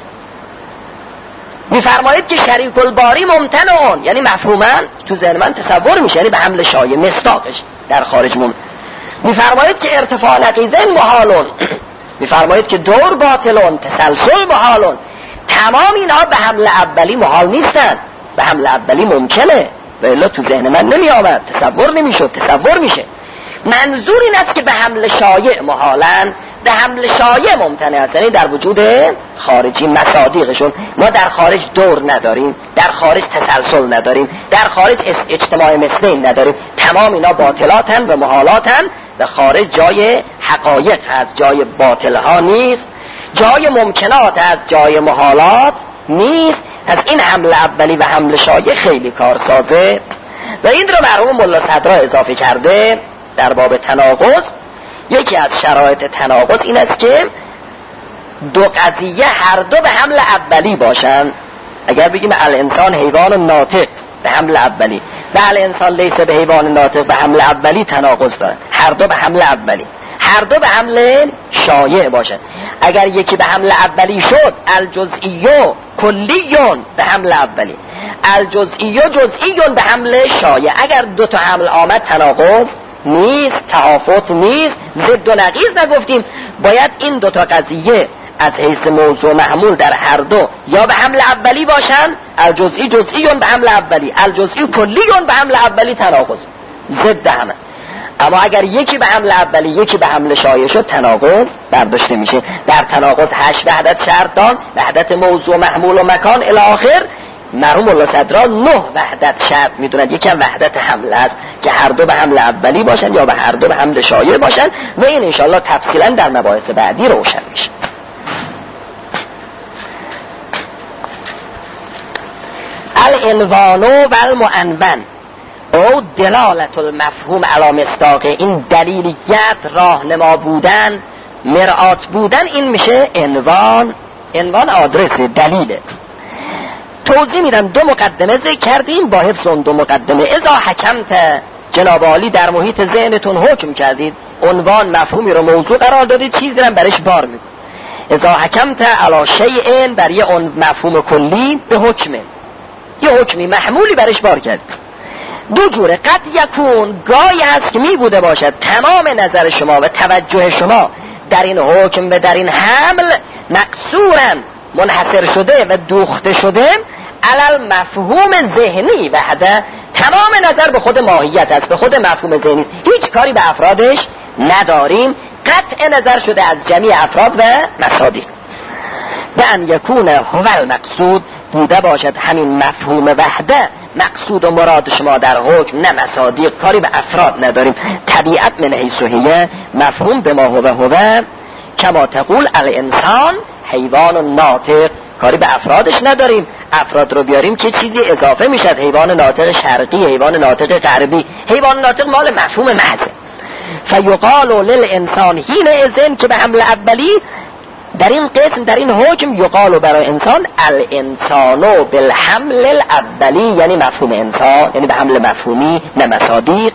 میفرمایید که شریک الباری ممتنعون، یعنی مفهوما تو ذهن من تصور میشه، یعنی به حمل شایع، مصداقش در خارج ممتنع. میفرمایید که ارتفاع نقیضین محالون، میفرمایید که دور باطلون، تسلسل محالون. تمام اینها به حمل اولی محال نیستن، به حمل اولی ممکنه، و الا تو ذهن من نمی آمد، تصور نمیشد، تصور میشه. منظور این است که به حمل شایع محالن، به حمل شایع ممتنع است، یعنی در وجود خارجی مصادیقشون. ما در خارج دور نداریم، در خارج تسلسل نداریم، در خارج اجتماع مثلین نداریم، تمام اینا باطلاتن و محالاتن، و خارج جای حقایق هست، جای باطل ها نیست، جای ممکنات هست، جای محالات نیست. از این حمل اولی و حمل شایع خیلی کارسازه، و این رو مرحوم ملا صدرا اضافه کرده در باب تناقض. یکی از شرایط تناقض این است که دو قضیه هر دو به حمل اولی باشن. اگر بگیم الانسان حیوان ناطق به حمل اولی و الانسان لیس به حیوان ناطق به حمل اولی، تناقض دارن، هر دو به حمل اولی، هر دو به حمل شایع باشن. اگر یکی به حمل اولی شد، الجزئیو کلیون به حمل اولی، الجزئیو جزئیون به حمل شایع. اگر دو تا حمل آمد تناقض نیست، تهافت نیست، ضد و نقیض نگفتیم. باید این دو تا قضیه از حیث موضوع محمول در هر دو یا به حمل اولی باشن، الجزئی جزئیون به حمل اولی، الجزئی کلیون به حمل اولی تناقض ضد همه. اما اگر یکی به حمل اولی یکی به حمل شایع شد تناقض برداشته میشه. در تناقض 8 وحدت شرط دان، وحدت موضوع محمول و مکان الی آخر. مرحوم الله صدرا 9 وحدت شرط میدونند. یکی هم وحدت حمل است که هر دو به حمل اولی باشن یا به هر دو به حمل شایع باشن و این انشاءالله تفصیلا در مباحث بعدی روشن میشه. العنوان و المعنون او دلالت المفهوم علی مصداق، این دلیلیت، راهنما بودن، مرآت بودن، این میشه عنوان. عنوان آدرس دلیله. توضیح میدم. 2 مقدمه ذکر کردیم با حفظ اون 2 مقدمه. اذا حکمت جناب عالی در محیط ذهنتون حکم کردید، عنوان مفهومی رو موضوع قرار دادید، چیزی رو برش بار میکنید. اذا حکمت علی شیء، بر یه مفهوم کلی به حکم، یه حکمی محمولی برش بار کردید. 2 جوره. قد یکون، گاهی هست که می بوده باشد تمام نظر شما و توجه شما در این حکم و در این حمل مقصورن، منحصر شده و دوخته شده علل مفهوم ذهنی وحده، تمام نظر به خود ماهیت است، به خود مفهوم ذهنی است، هیچ کاری به افرادش نداریم، قطع نظر شده از جمیع افراد و مصادیق. به ان یکون هو المقصود، بوده باشد همین مفهوم وحده مقصود و مراد شما در حکم، نه مصادیق، کاری به افراد نداریم. طبیعت من حیث هی، مفهوم به ما هو کما تقول الانسان حیوان ناطق، کاری به افرادش نداریم. افراد رو بیاریم که چیزی اضافه میشد، حیوان ناطق شرقی، حیوان ناطق غربی، حیوان ناطق مال مفهوم محض. فیقال للانسان حین اذن، که به حمل اولی در این قسم در این حکم یقال برای انسان الانسانو بالحمل الاولی، یعنی مفهوم انسان، یعنی به حمل مفهومی نه مصادیق.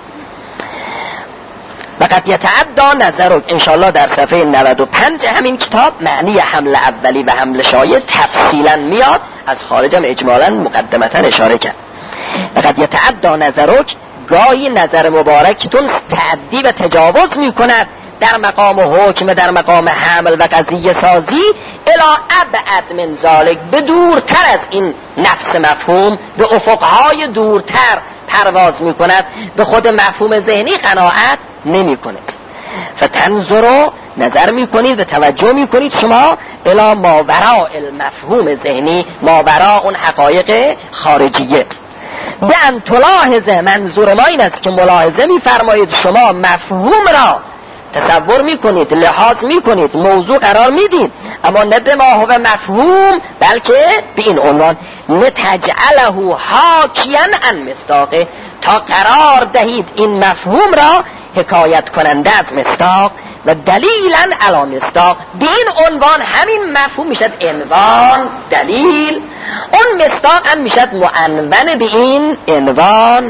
وقد یتعدی نظرک، انشاءالله در صفحه 95 همین کتاب معنی حمل اولی و حمل شایع تفصیلا میاد، از خارجم اجمالا مقدمتا اشاره کرد. وقد یتعدی نظرک، گاهی نظر مبارکتون تعدی و تجاوز میکند در مقام حکم، در مقام حمل و قضیه سازی الی ابعد من ذالک، به دورتر از این نفس مفهوم، به افقهای دورتر پرواز میکند، به خود مفهوم ذهنی قناعت نمیکنه. فتنظروا، نظر میکنید و توجه میکنید شما الی ماوراء المفهوم ذهنی، ماوراء اون حقایق خارجیه. به ان تلاحظه، منظور ما این است که ملاحظه میفرمایید شما مفهوم را تصور میکنید، لحاظ میکنید، موضوع قرار میدید، اما نه به ما هو مفهوم، بلکه به این عنوان نتجعله حاکیا عن مصداقه، تا قرار دهید این مفهوم را حکایت کننده از مصداق و دلیلا علی مصداق. به این عنوان همین مفهوم میشد عنوان، دلیل، اون مصداق هم میشد معنون به این عنوان.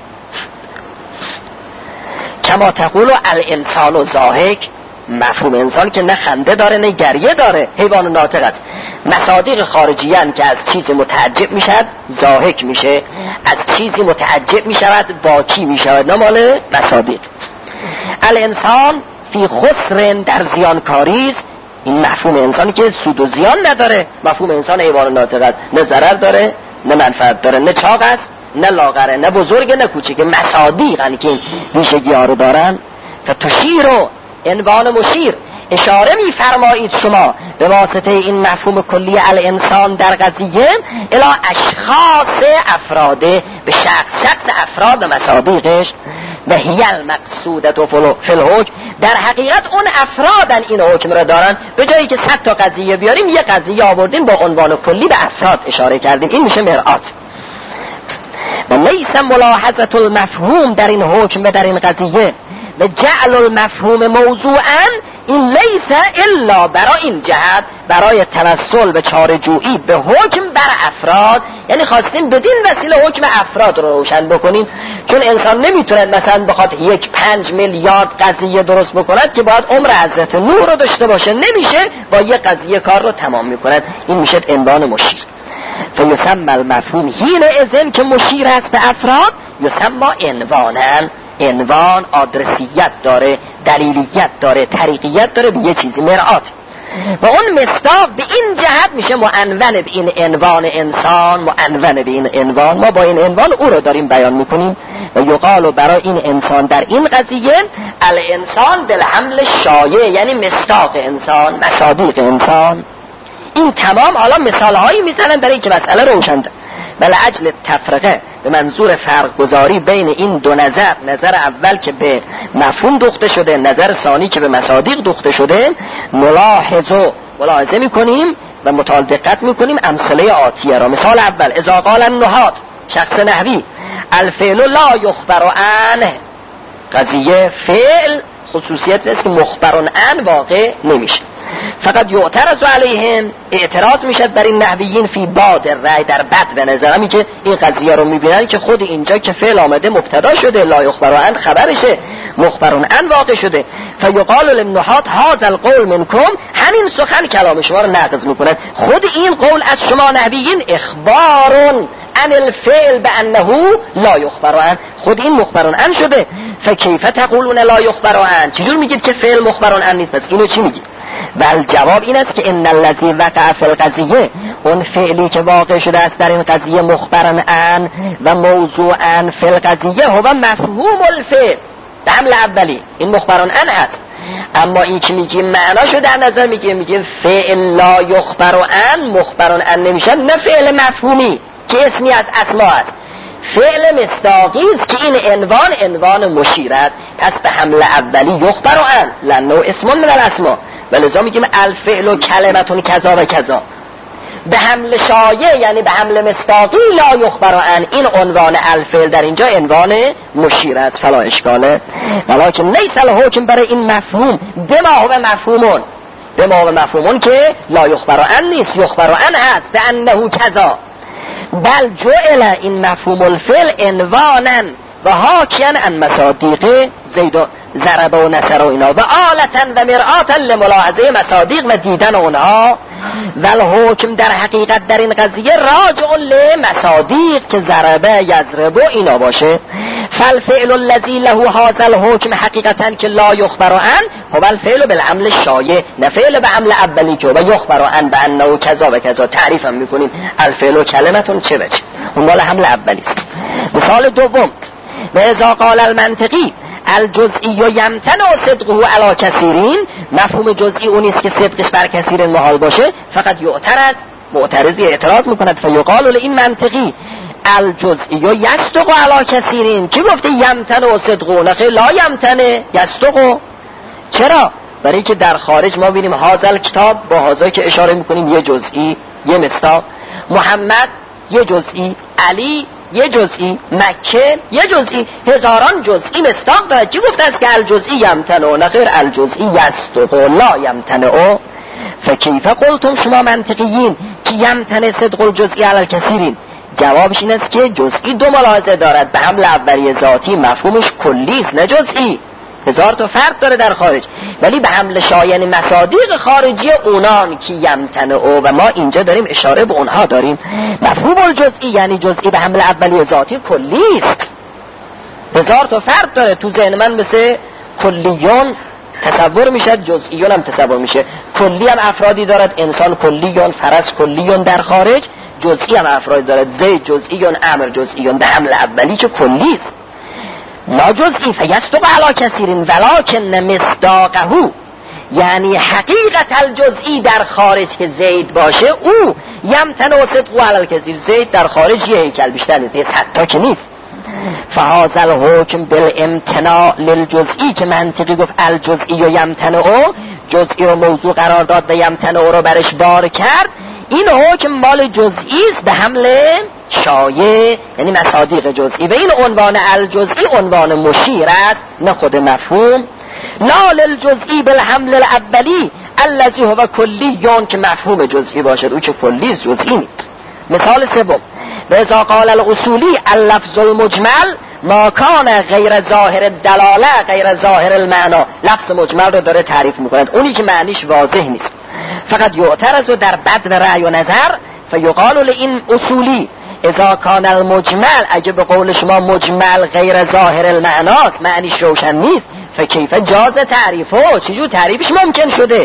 کما تقول الانسان ضاحک، مفهوم انسان که نه خنده داره نه گریه داره، حیوان ناطق است. مصادیق خارجیان که از چیزی متعجب میشد ضاحک میشه، از چیزی متعجب میشود باکی میشود، نه مال مصادیق. الانسان فی خسر، در زیانکاری است. این مفهوم انسانی که سود و زیان نداره، مفهوم انسان حیوان ناطق است، نه ضرر داره نه منفعت داره، نه چاق است نه لاغره، نه بزرگه نه کوچیکه، مصادیقن که این ویژگی ها رو دارن. فتشیر، عنوان مشیر، اشاره میفرمایید شما به واسطه این مفهوم کلی الانسان در قضیه الی اشخاص افراده، به شخص افراد و مصادیقش. و هی المقصودت فی الحکم، در حقیقت اون افرادن این حکم رو دارن. به جایی که 100 تا قضیه بیاریم یه قضیه آوردیم با عنوان کلی به افراد اشاره کردیم، این میشه مرآت. و لیس ملاحظه المفهوم در این حکم و در این قضیه و جعل المفهوم موضوعا، این لیس الا برای این جهت، برای توسل به چاره‌جویی به حکم بر افراد، یعنی خواستیم بدین وسیله حکم افراد رو روشن بکنیم. چون انسان نمیتونه مثلا بخواد 5 میلیارد قضیه درست بکند که باید عمر حضرت نوح رو داشته باشه، نمیشه، با یک قضیه کار رو تمام میکند. این میشه عنوان مشیر. فیسمى المفهوم حین اذن، که مشیر است به افراد، یسمى عنوانا، عنوان آدرسیت داره، دلیلیت داره، طریقیت داره به یه چیزی، مرآت. و اون مصداق به این جهت میشه معنون به این عنوان انسان، معنون به این عنوان، ما با این عنوان او رو داریم بیان میکنیم. و یقال برای این انسان در این قضیه الانسان بالحمل شایع، یعنی مصداق انسان، مصادیق انسان. این تمام حالا مثال هایی میزنن برای اینکه مسئله روشن بل اجل تفرقه، به منظور فرق گذاری بین این دو نظر، نظر اول که به مفهوم دوخته شده، نظر ثانی که به مصادیق دوخته شده، ملاحظه میکنیم و مطالعه دقت میکنیم امثله آتیه را. مثال اول اذا قال النحات، شخص نحوی، الفعل لا یخبر عنه، قضیه فعل خصوصیت است که مخبر عنه واقع نمیشه، فقط یعترض علیهم، اعتراض میشد بر این نحویین فی باد رأی، در بد و نظرمی که این قضیه رو میبینن که خود اینجا که فعل آمده مبتدا شده، لا یخبر عنه خبرشه، مخبر عنه واقع شده. فیقال للنحات هذا القول منکم، همین سخن کلام شما رو نقض میکنن. خود این قول از شما نحویین اخبار عن الفعل بانه لا یخبر عنه، خود این مخبر عنه شده. فکیف تقولون لا یخبر عنه، چجور میگید که فعل مخبر عنه نیست؟ پس اینو چی میگید؟ بل جواب این است که ان الذی وقع فی القضیه، اون فعلی که واقع شده است در این قضیه مخبرن عن و موضوعن فی القضیه هو مفهوم الفعل، حمل اولی این مخبرن عن هست. اما این که میگیم معناشو در نظر میگیم فعل لا یخبر عن مخبرن عن نمیشه، نه فعل مفهومی که اسمی از اسما است، فعل مصداقی است که این عنوان مشیر است. پس به حمل اولی یخبر عن لانه اسم من الاسما، ولذا میگیم الفعل و کلمتون کذا و کذا. به حمل شایع یعنی به حمل مصداقی لا یخبر عن، این عنوان الفعل در اینجا عنوان مشیر است، فلا اشکاله. ولکن لیس الحکم برای این مفهوم بما هو مفهومون که لا یخبر عن نیست، یخبر عن هست به انه کذا، بل جعل این مفهوم الفعل عنوانا و حاکیان عن مصادیق زید و ضرب و نصر و اینا و آلتا و مرآتا لملاحظه مصادیق و دیدن اونها. والحکم در حقیقت در این قضیه راجع لمصادیق که ضربه یضرب و اینا باشه. فالفعل الذی له هذا الحکم حقیقتا که لا یخبر عن هو الفعل بالعمل شایع، نه فعل به عمل اولی که و یخبر عن به انه کذا و کذا. تعریف هم میکنیم الفعل و کلمتون چه بچه، اون مال حمل اولی است. مثال دوم و اذا قال المنطقی الجزئی یمتنع صدقه علی کثیرین، مفهوم جزئی اون است که صدقش بر کثیر محال باشه، فقط معترضی اعتراض میکند فیقال لین منطقی الجزئی یصدق علی کثیرین، کی گفته یمتنع صدقه؟ نخیر لا یمتنع یصدق. چرا؟ برای که در خارج ما ببینیم هازل کتاب با هازایی که اشاره میکنیم یه جزئی، یه مصداق، محمد یه جزئی، علی یه جزئی، مکه یه جزئی، هزاران جزئی مصداق داره. چی گفته است که الجزئی یمتنع؟ نخیر الجزئی یصدق لا یمتنع. فکیف قلتم شما منطقیین که یمتنع صدق الجزئی علی الکثیرین؟ جوابش این است که جزئی دو ملاحظه دارد، به حمل اولی ذاتی مفهومش کلی است نه جزئی، هزار تا فرق داره در خارج، ولی به حمل شایع مصادیق خارجی اونان که یمتنع و ما اینجا داریم اشاره به اونها داریم. مفهوم الجزئی یعنی جزئی به حمل اولی ذاتی کلی است، هزار تا فرق داره. تو ذهن من مثل کلیون تصور میشه، جزئیون هم تصور میشه. کلی هم افرادی دارد، انسان کلیون، فرس کلیون در خارج، جزئی هم افرادی دارد، زید جزئیون، امر جزئیون، به حمل اولی که کلی است لا جزئی. فیصدق علی کثیرین ولکن مصداقه، یعنی حقیقت الجزئی در خارج که زید باشه او یمتنع صدق علی الکثیر، زید در خارج یه هیکل بیشتر نیست، حتی که نیست. فهذا الحکم بالامتناع للجزئی که منطقی گفت الجزئی و یمتنع، جزئی رو موضوع قرار داد و یمتنع رو برش بار کرد، این حکم مال جزئی است به حمل شایع یعنی مصادیق جزئی، و این عنوان الجزئی عنوان مشیر است نه خود مفهوم. لا للجزئی بالحمل الاولی الذی هو کلیون که مفهوم جزئی باشد او که کلی جزئی نیست. مثال سوم و اذا قال الاصولی اللفظ المجمل ما کان غیر ظاهر الدلاله غیر ظاهر المعنا، لفظ مجمل رو داره تعریف میکنند، اونی که معنیش واضح نیست، فقط یعترض در بد و رأی و نظر. فیقال لین اصولی اذا کان المجمل، اگه به قول شما مجمل غیر ظاهر المعناست، معنیش روشن نیست، فکیف جاز تعریفه، چجور تعریفش ممکن شده؟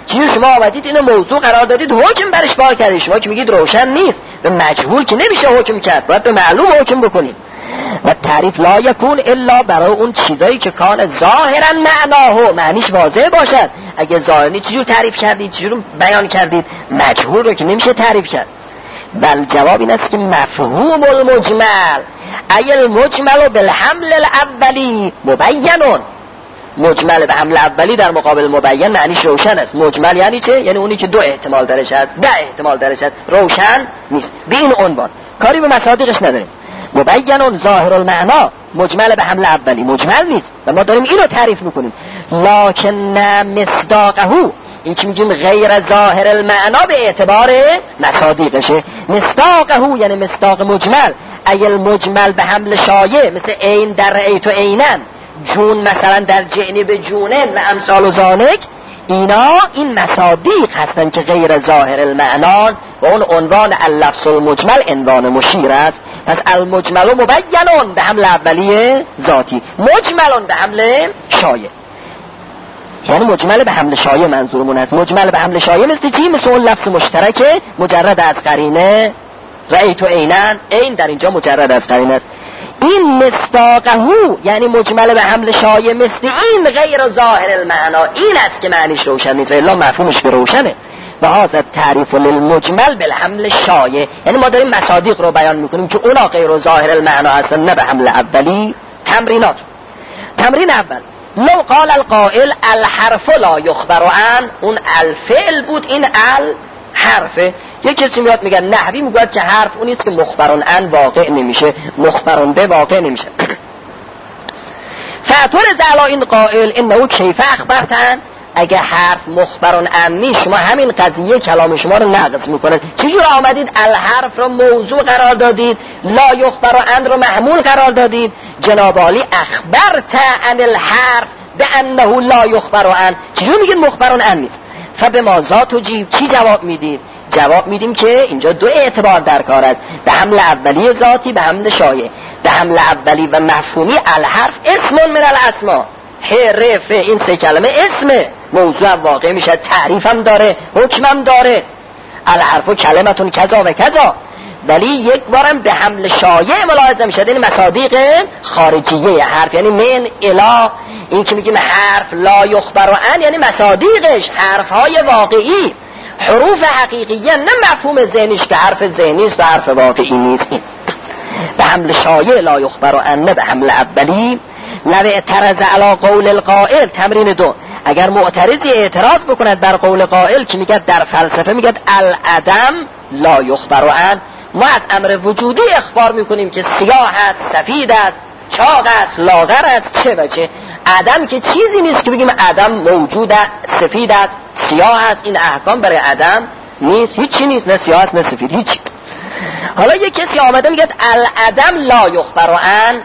چیزی شما آمدید اینو موضوع قرار دادید حکم برش بار کردید. شما که میگید روشن نیست، به مجهول که نمیشه حکم کرد، باید به معلوم حکم بکنید. و تعریف لا یکون الا برای اون چیزایی که کان ظاهرا معناه، معنیش واضح باشد. اگه ظاهری چجور تعریف کردید، چجور بیان کردید؟ مجهول رو که نمیشه تعریف کرد. بل جواب این است که مفهوم المجمل ای المجمل بالحمل الاولی مبینون. مجمل به حمل اولی در مقابل مبین معنیش روشن است. مجمل یعنی چه؟ یعنی اونی که دو احتمال درش هست، ده احتمال درش هست، روشن نیست. به این عنوان کاری به مصادیقش نداریم. مبینون ظاهر المعنا، مجمل به حمل اولی مجمل نیست و ما داریم اینو تعریف میکنیم. لکن مصداقه، این که میگیم غیر ظاهر المعنا به اعتبار مصادیقشه. مصداقه یعنی مصداق مجمل، ای المجمل به حمل شایع، مثل عین در رأیت و عینن، جون مثلا در جعنی به جونن و امثال و ذالک. اینا این مصادیق هستن که غیر ظاهر المعنان و اون عنوان اللفظ المجمل عنوان مشیر است. پس المجمل مبینون به حمل اولیه ذاتی، مجملون به حمل شایع. یعنی مجمل به حمل شایع منظورمون است. مجمل به حمل شایع مثل چی؟ مثل اون لفظ مشترک مجرد از قرینه، رأیت و عینن، عین در اینجا مجرد از قرینه است. این مصداقه یعنی مجمل به حمل شایع مثل این غیر ظاهر المعنا، این است که معنیش روشن نیست و الا مفهومش که روشنه. و هذا تعریف للمجمل بالحمل شایع، یعنی ما داریم مصادیق رو بیان میکنیم که اونا غیر ظاهر المعنا هستن، نه به حمل اولی. تمرینات. تمرین اول، لو قال القائل الحرف لا یخبر عن، اون الفعل بود، این الحرفه. یک کسی میاد میگه نحوی میگه که حرف اونیست که مخبرون عن واقع نمیشه، مخبرون به واقع نمیشه. فاعترض علی این قائل انه کیف اخبرتن، اگه حرف مخبرون عن نیست شما همین قضیه کلام شما رو نقض میکنن. چجور آمدید الحرف رو موضوع قرار دادید، لا یخبر عن رو محمول قرار دادید؟ جناب عالی اخبرت عن الحرف بانه لا یخبر عن، چجور میگید مخبرون عن نیست؟ فبما ذات تجیب، چی جواب میدید؟ جواب میدیم که اینجا دو اعتبار در کار است، به حمل اولی ذاتی، به حمل شایع. به حمل اولی و مفهومی الحرف اسم من الاسماء، حرف این سه کلمه اسمه، موضوع واقع میشه، تعریفم داره، حکمم داره. الحرف و کلمتون کذا و کذا. ولی یک بارم به حمل شایع ملاحظه میشه، یعنی مصادیق خارجیه حرف، یعنی من الی. این که میگیم حرف لا یخبر عن یعنی مصادیقش حرفهای واقعی، حروف حقیقیه، نه مفهوم ذهنیش که حرف ذهنی است و حرف واقعی نیست. به حمل شایع لا یخبر عن، نه به حمل اولی. لو اعترض علی قول القائل. تمرین دو، اگر معترضی اعتراض بکند بر قول قائل که میگه در فلسفه میگه العدم لا یخبر عن، ما از امر وجودی اخبار میکنیم که سیاه است، سفید است، چاق است، لاغر است، چه و چه. عدم که چیزی نیست که بگیم عدم موجود است، سفید است، سیاه است. این احکام برای عدم نیست، هیچی نیست، نه سیاه است نه سفید، هیچی. حالا یک کسی آمده میگه العدم لا یخبر عن،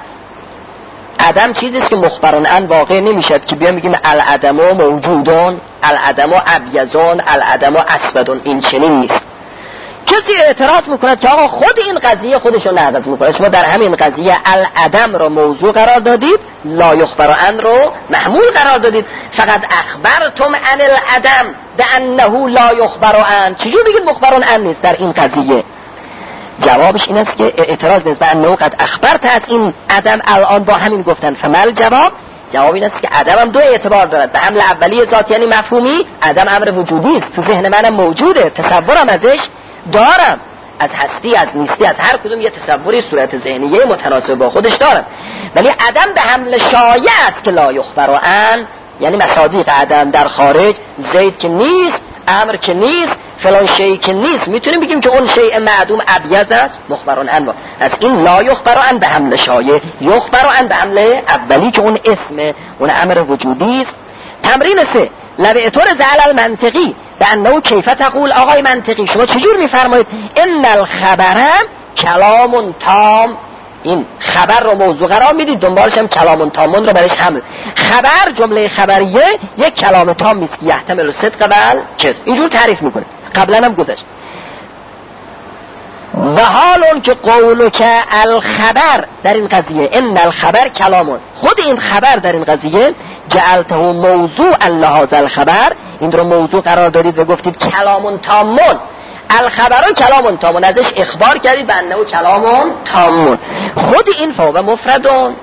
عدم چیزی است که مخبر عن واقع نمیشد که بیان بگیم العدم موجودون، العدم ابیضون، العدم اسودون. این چنین نیست. کسی اعتراض میکند که آقا خود این قضیه خودشو نقض میکنه، شما در همین قضیه العدم رو موضوع قرار دادید، لا یخبر عن رو محمول قرار دادید. فقط اخبرتم عن العدم بانه لا یخبر عن، چجور بگید مخبر عن نیست در این قضیه؟ جوابش این است که اعتراض نیست، انه قد اخبرت از این عدم الان با همین گفتن. فمل جواب این است که عدم هم دو اعتبار دارد، به حمل اولی ذات یعنی مفهومی، عدم امر وجودی است، تو ذهن منم موجوده، تصورم ازش دارم، از هستی، از نیستی، از هر کدوم یه تصوری صورت ذهنیه متناسب با خودش دارم. ولی عدم به حمل شایع است که لا یخبر عن، یعنی مصادیق عدم در خارج، زید که نیست، امر که نیست، فلان شیء که نیست، میتونیم بگیم که اون شیء معدوم ابیض است، مخبر عن. از این لا یخبر عن به حمل شایع، یخبر عن به حمل اولی که اون اسم، اون امر وجودی است. تمرین 3، لو اعترض علی المنطقی بانه کیف تقول. آقای منطقی شما چجور میفرمایید ان الخبر کلام تام، این خبر رو موضوع قرار میدید، دنبالش هم کلام تامون رو برش حمل. خبر جمله خبریه یک کلام تام است که یحتمل صدق و کذب، اینجور تعریف میکنه، قبلا هم گذشت. و حال اون که قولو که الخبر در این قضیه، ان الخبر کلامون، خود این خبر در این قضیه جعلته موضوع لهذا الخبر، این رو موضوع قرار دادید و گفتید کلامون تامون، الخبر کلامون تامون، ازش اخبار کردید به انه کلامون تامون. خود این فوق مفردون،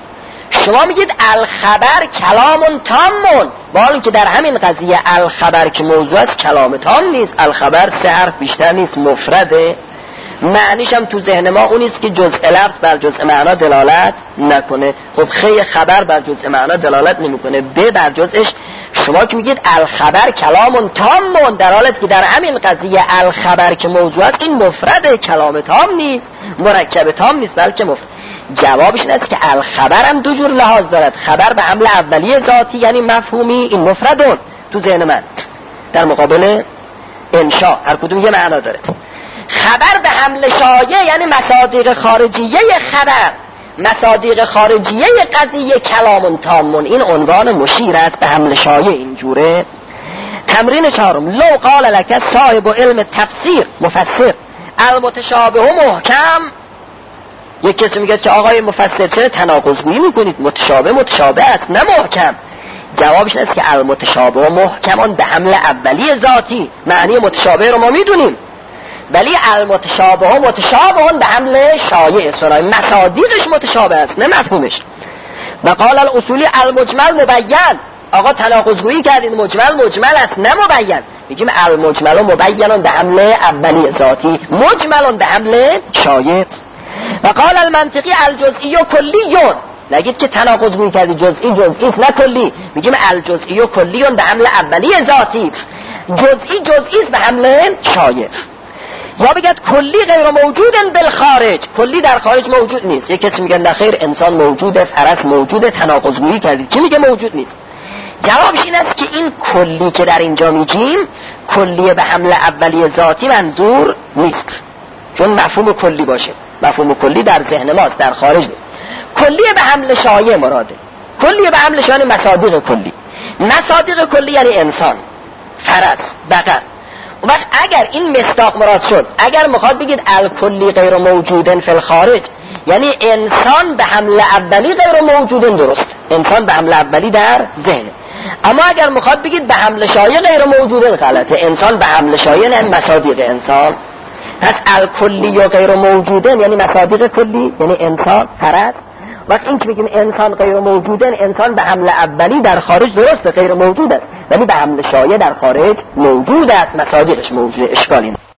شما میگید الخبر کلامون تامون، با اون که در همین قضیه الخبر که موضوع است کلام تام نیست. الخبر 3 حرف بیشتر نیست، مفرده، معنیش هم تو ذهن ما اونیست که جزء لفظ بر جزء معنا دلالت نکنه. خب خیلی خبر بر جزء معنا دلالت نمیکنه، به بر جزءش. شما که میگید الخبر کلامون تامون، در حالت که در همین قضیه الخبر که موضوع است این مفرده، کلام تام نیست، مرکب تام نیست، بلکه مفرد. جوابش این است که الخبر هم 2 جور لحاظ دارد. خبر به حمل اولیه ذاتی یعنی مفهومی، این مفردون تو ذهن من، در مقابل انشاء هر کدوم یه معنا داره. خبر به حمل شایع یعنی مصادیق خارجیه خبر، مصادیق خارجیه قضیه کلامون تامون، این عنوان مشیر است به حمل شایع. اینجوره. تمرین 4، لو قال لك صاحب علم تفسیر مفسر المتشابه محکم، یک کسی میگه که آقای مفسر چرا تناقض‌گویی میکنید؟ متشابه است نه محکم. جوابش این است که المتشابه محکمان به حمل اولیه ذاتی، معنی متشابه رو ما میدونیم، ولی متشابه به حمل شایع سرای، مصادیقش متشابه است نه مفهومش. و قال الاصولی المجمل مبین، آقا تناقض‌گویی کردید، مجمل است نه مبین. میگیم المجمل مبین به حمل اولیه ذاتی، مجمل به حمل شایع. و قال المنطقی الجزئی و کلیون، نگید که تناقض‌گویی کردید، جزئی است نه کلی، میگیم الجزئی و کلیون به حمل اولیه ذاتی، جزئی است به حمل شایع. یا بگید کلی غیر موجود بالخارج، کلی در خارج موجود نیست. یک کسی میگه نخیر انسان موجوده، فرس موجوده، تناقض‌گویی کردید. کی میگه موجود نیست؟ جوابش این است که این کلی که در اینجا میگیم کلی به حمل اولیه ذاتی منظور نیست، چون مفهوم کلی باشه. مفهوم کلی در ذهن ماست، در خارج نیست. کلی به حمل شایع مراده. کلی به حمل شایع مصادیق کلی. مصادیق کلی یعنی انسان، فرس، بقر. و اگر این مصداق مراد شد، اگر میخواد بگید الکلی غیر موجودن فی الخارج، یعنی انسان به حمل اولی غیر موجودن، درست، انسان به حمل اولی در ذهن. اما اگر میخواد بگید به حمل شایع غیر موجودن، غلطه، انسان به حمل شایع نه مصادیق انسان. پس الکلی و غیر موجودن یعنی مصادیق کلی، یعنی انسان، فرد. وقت این که بگیم انسان غیر موجودن، انسان به حمل اولی در خارج درسته غیر موجود است، ولی به حمل شایع در خارج موجود است، مصادیقش موجود، اشکالی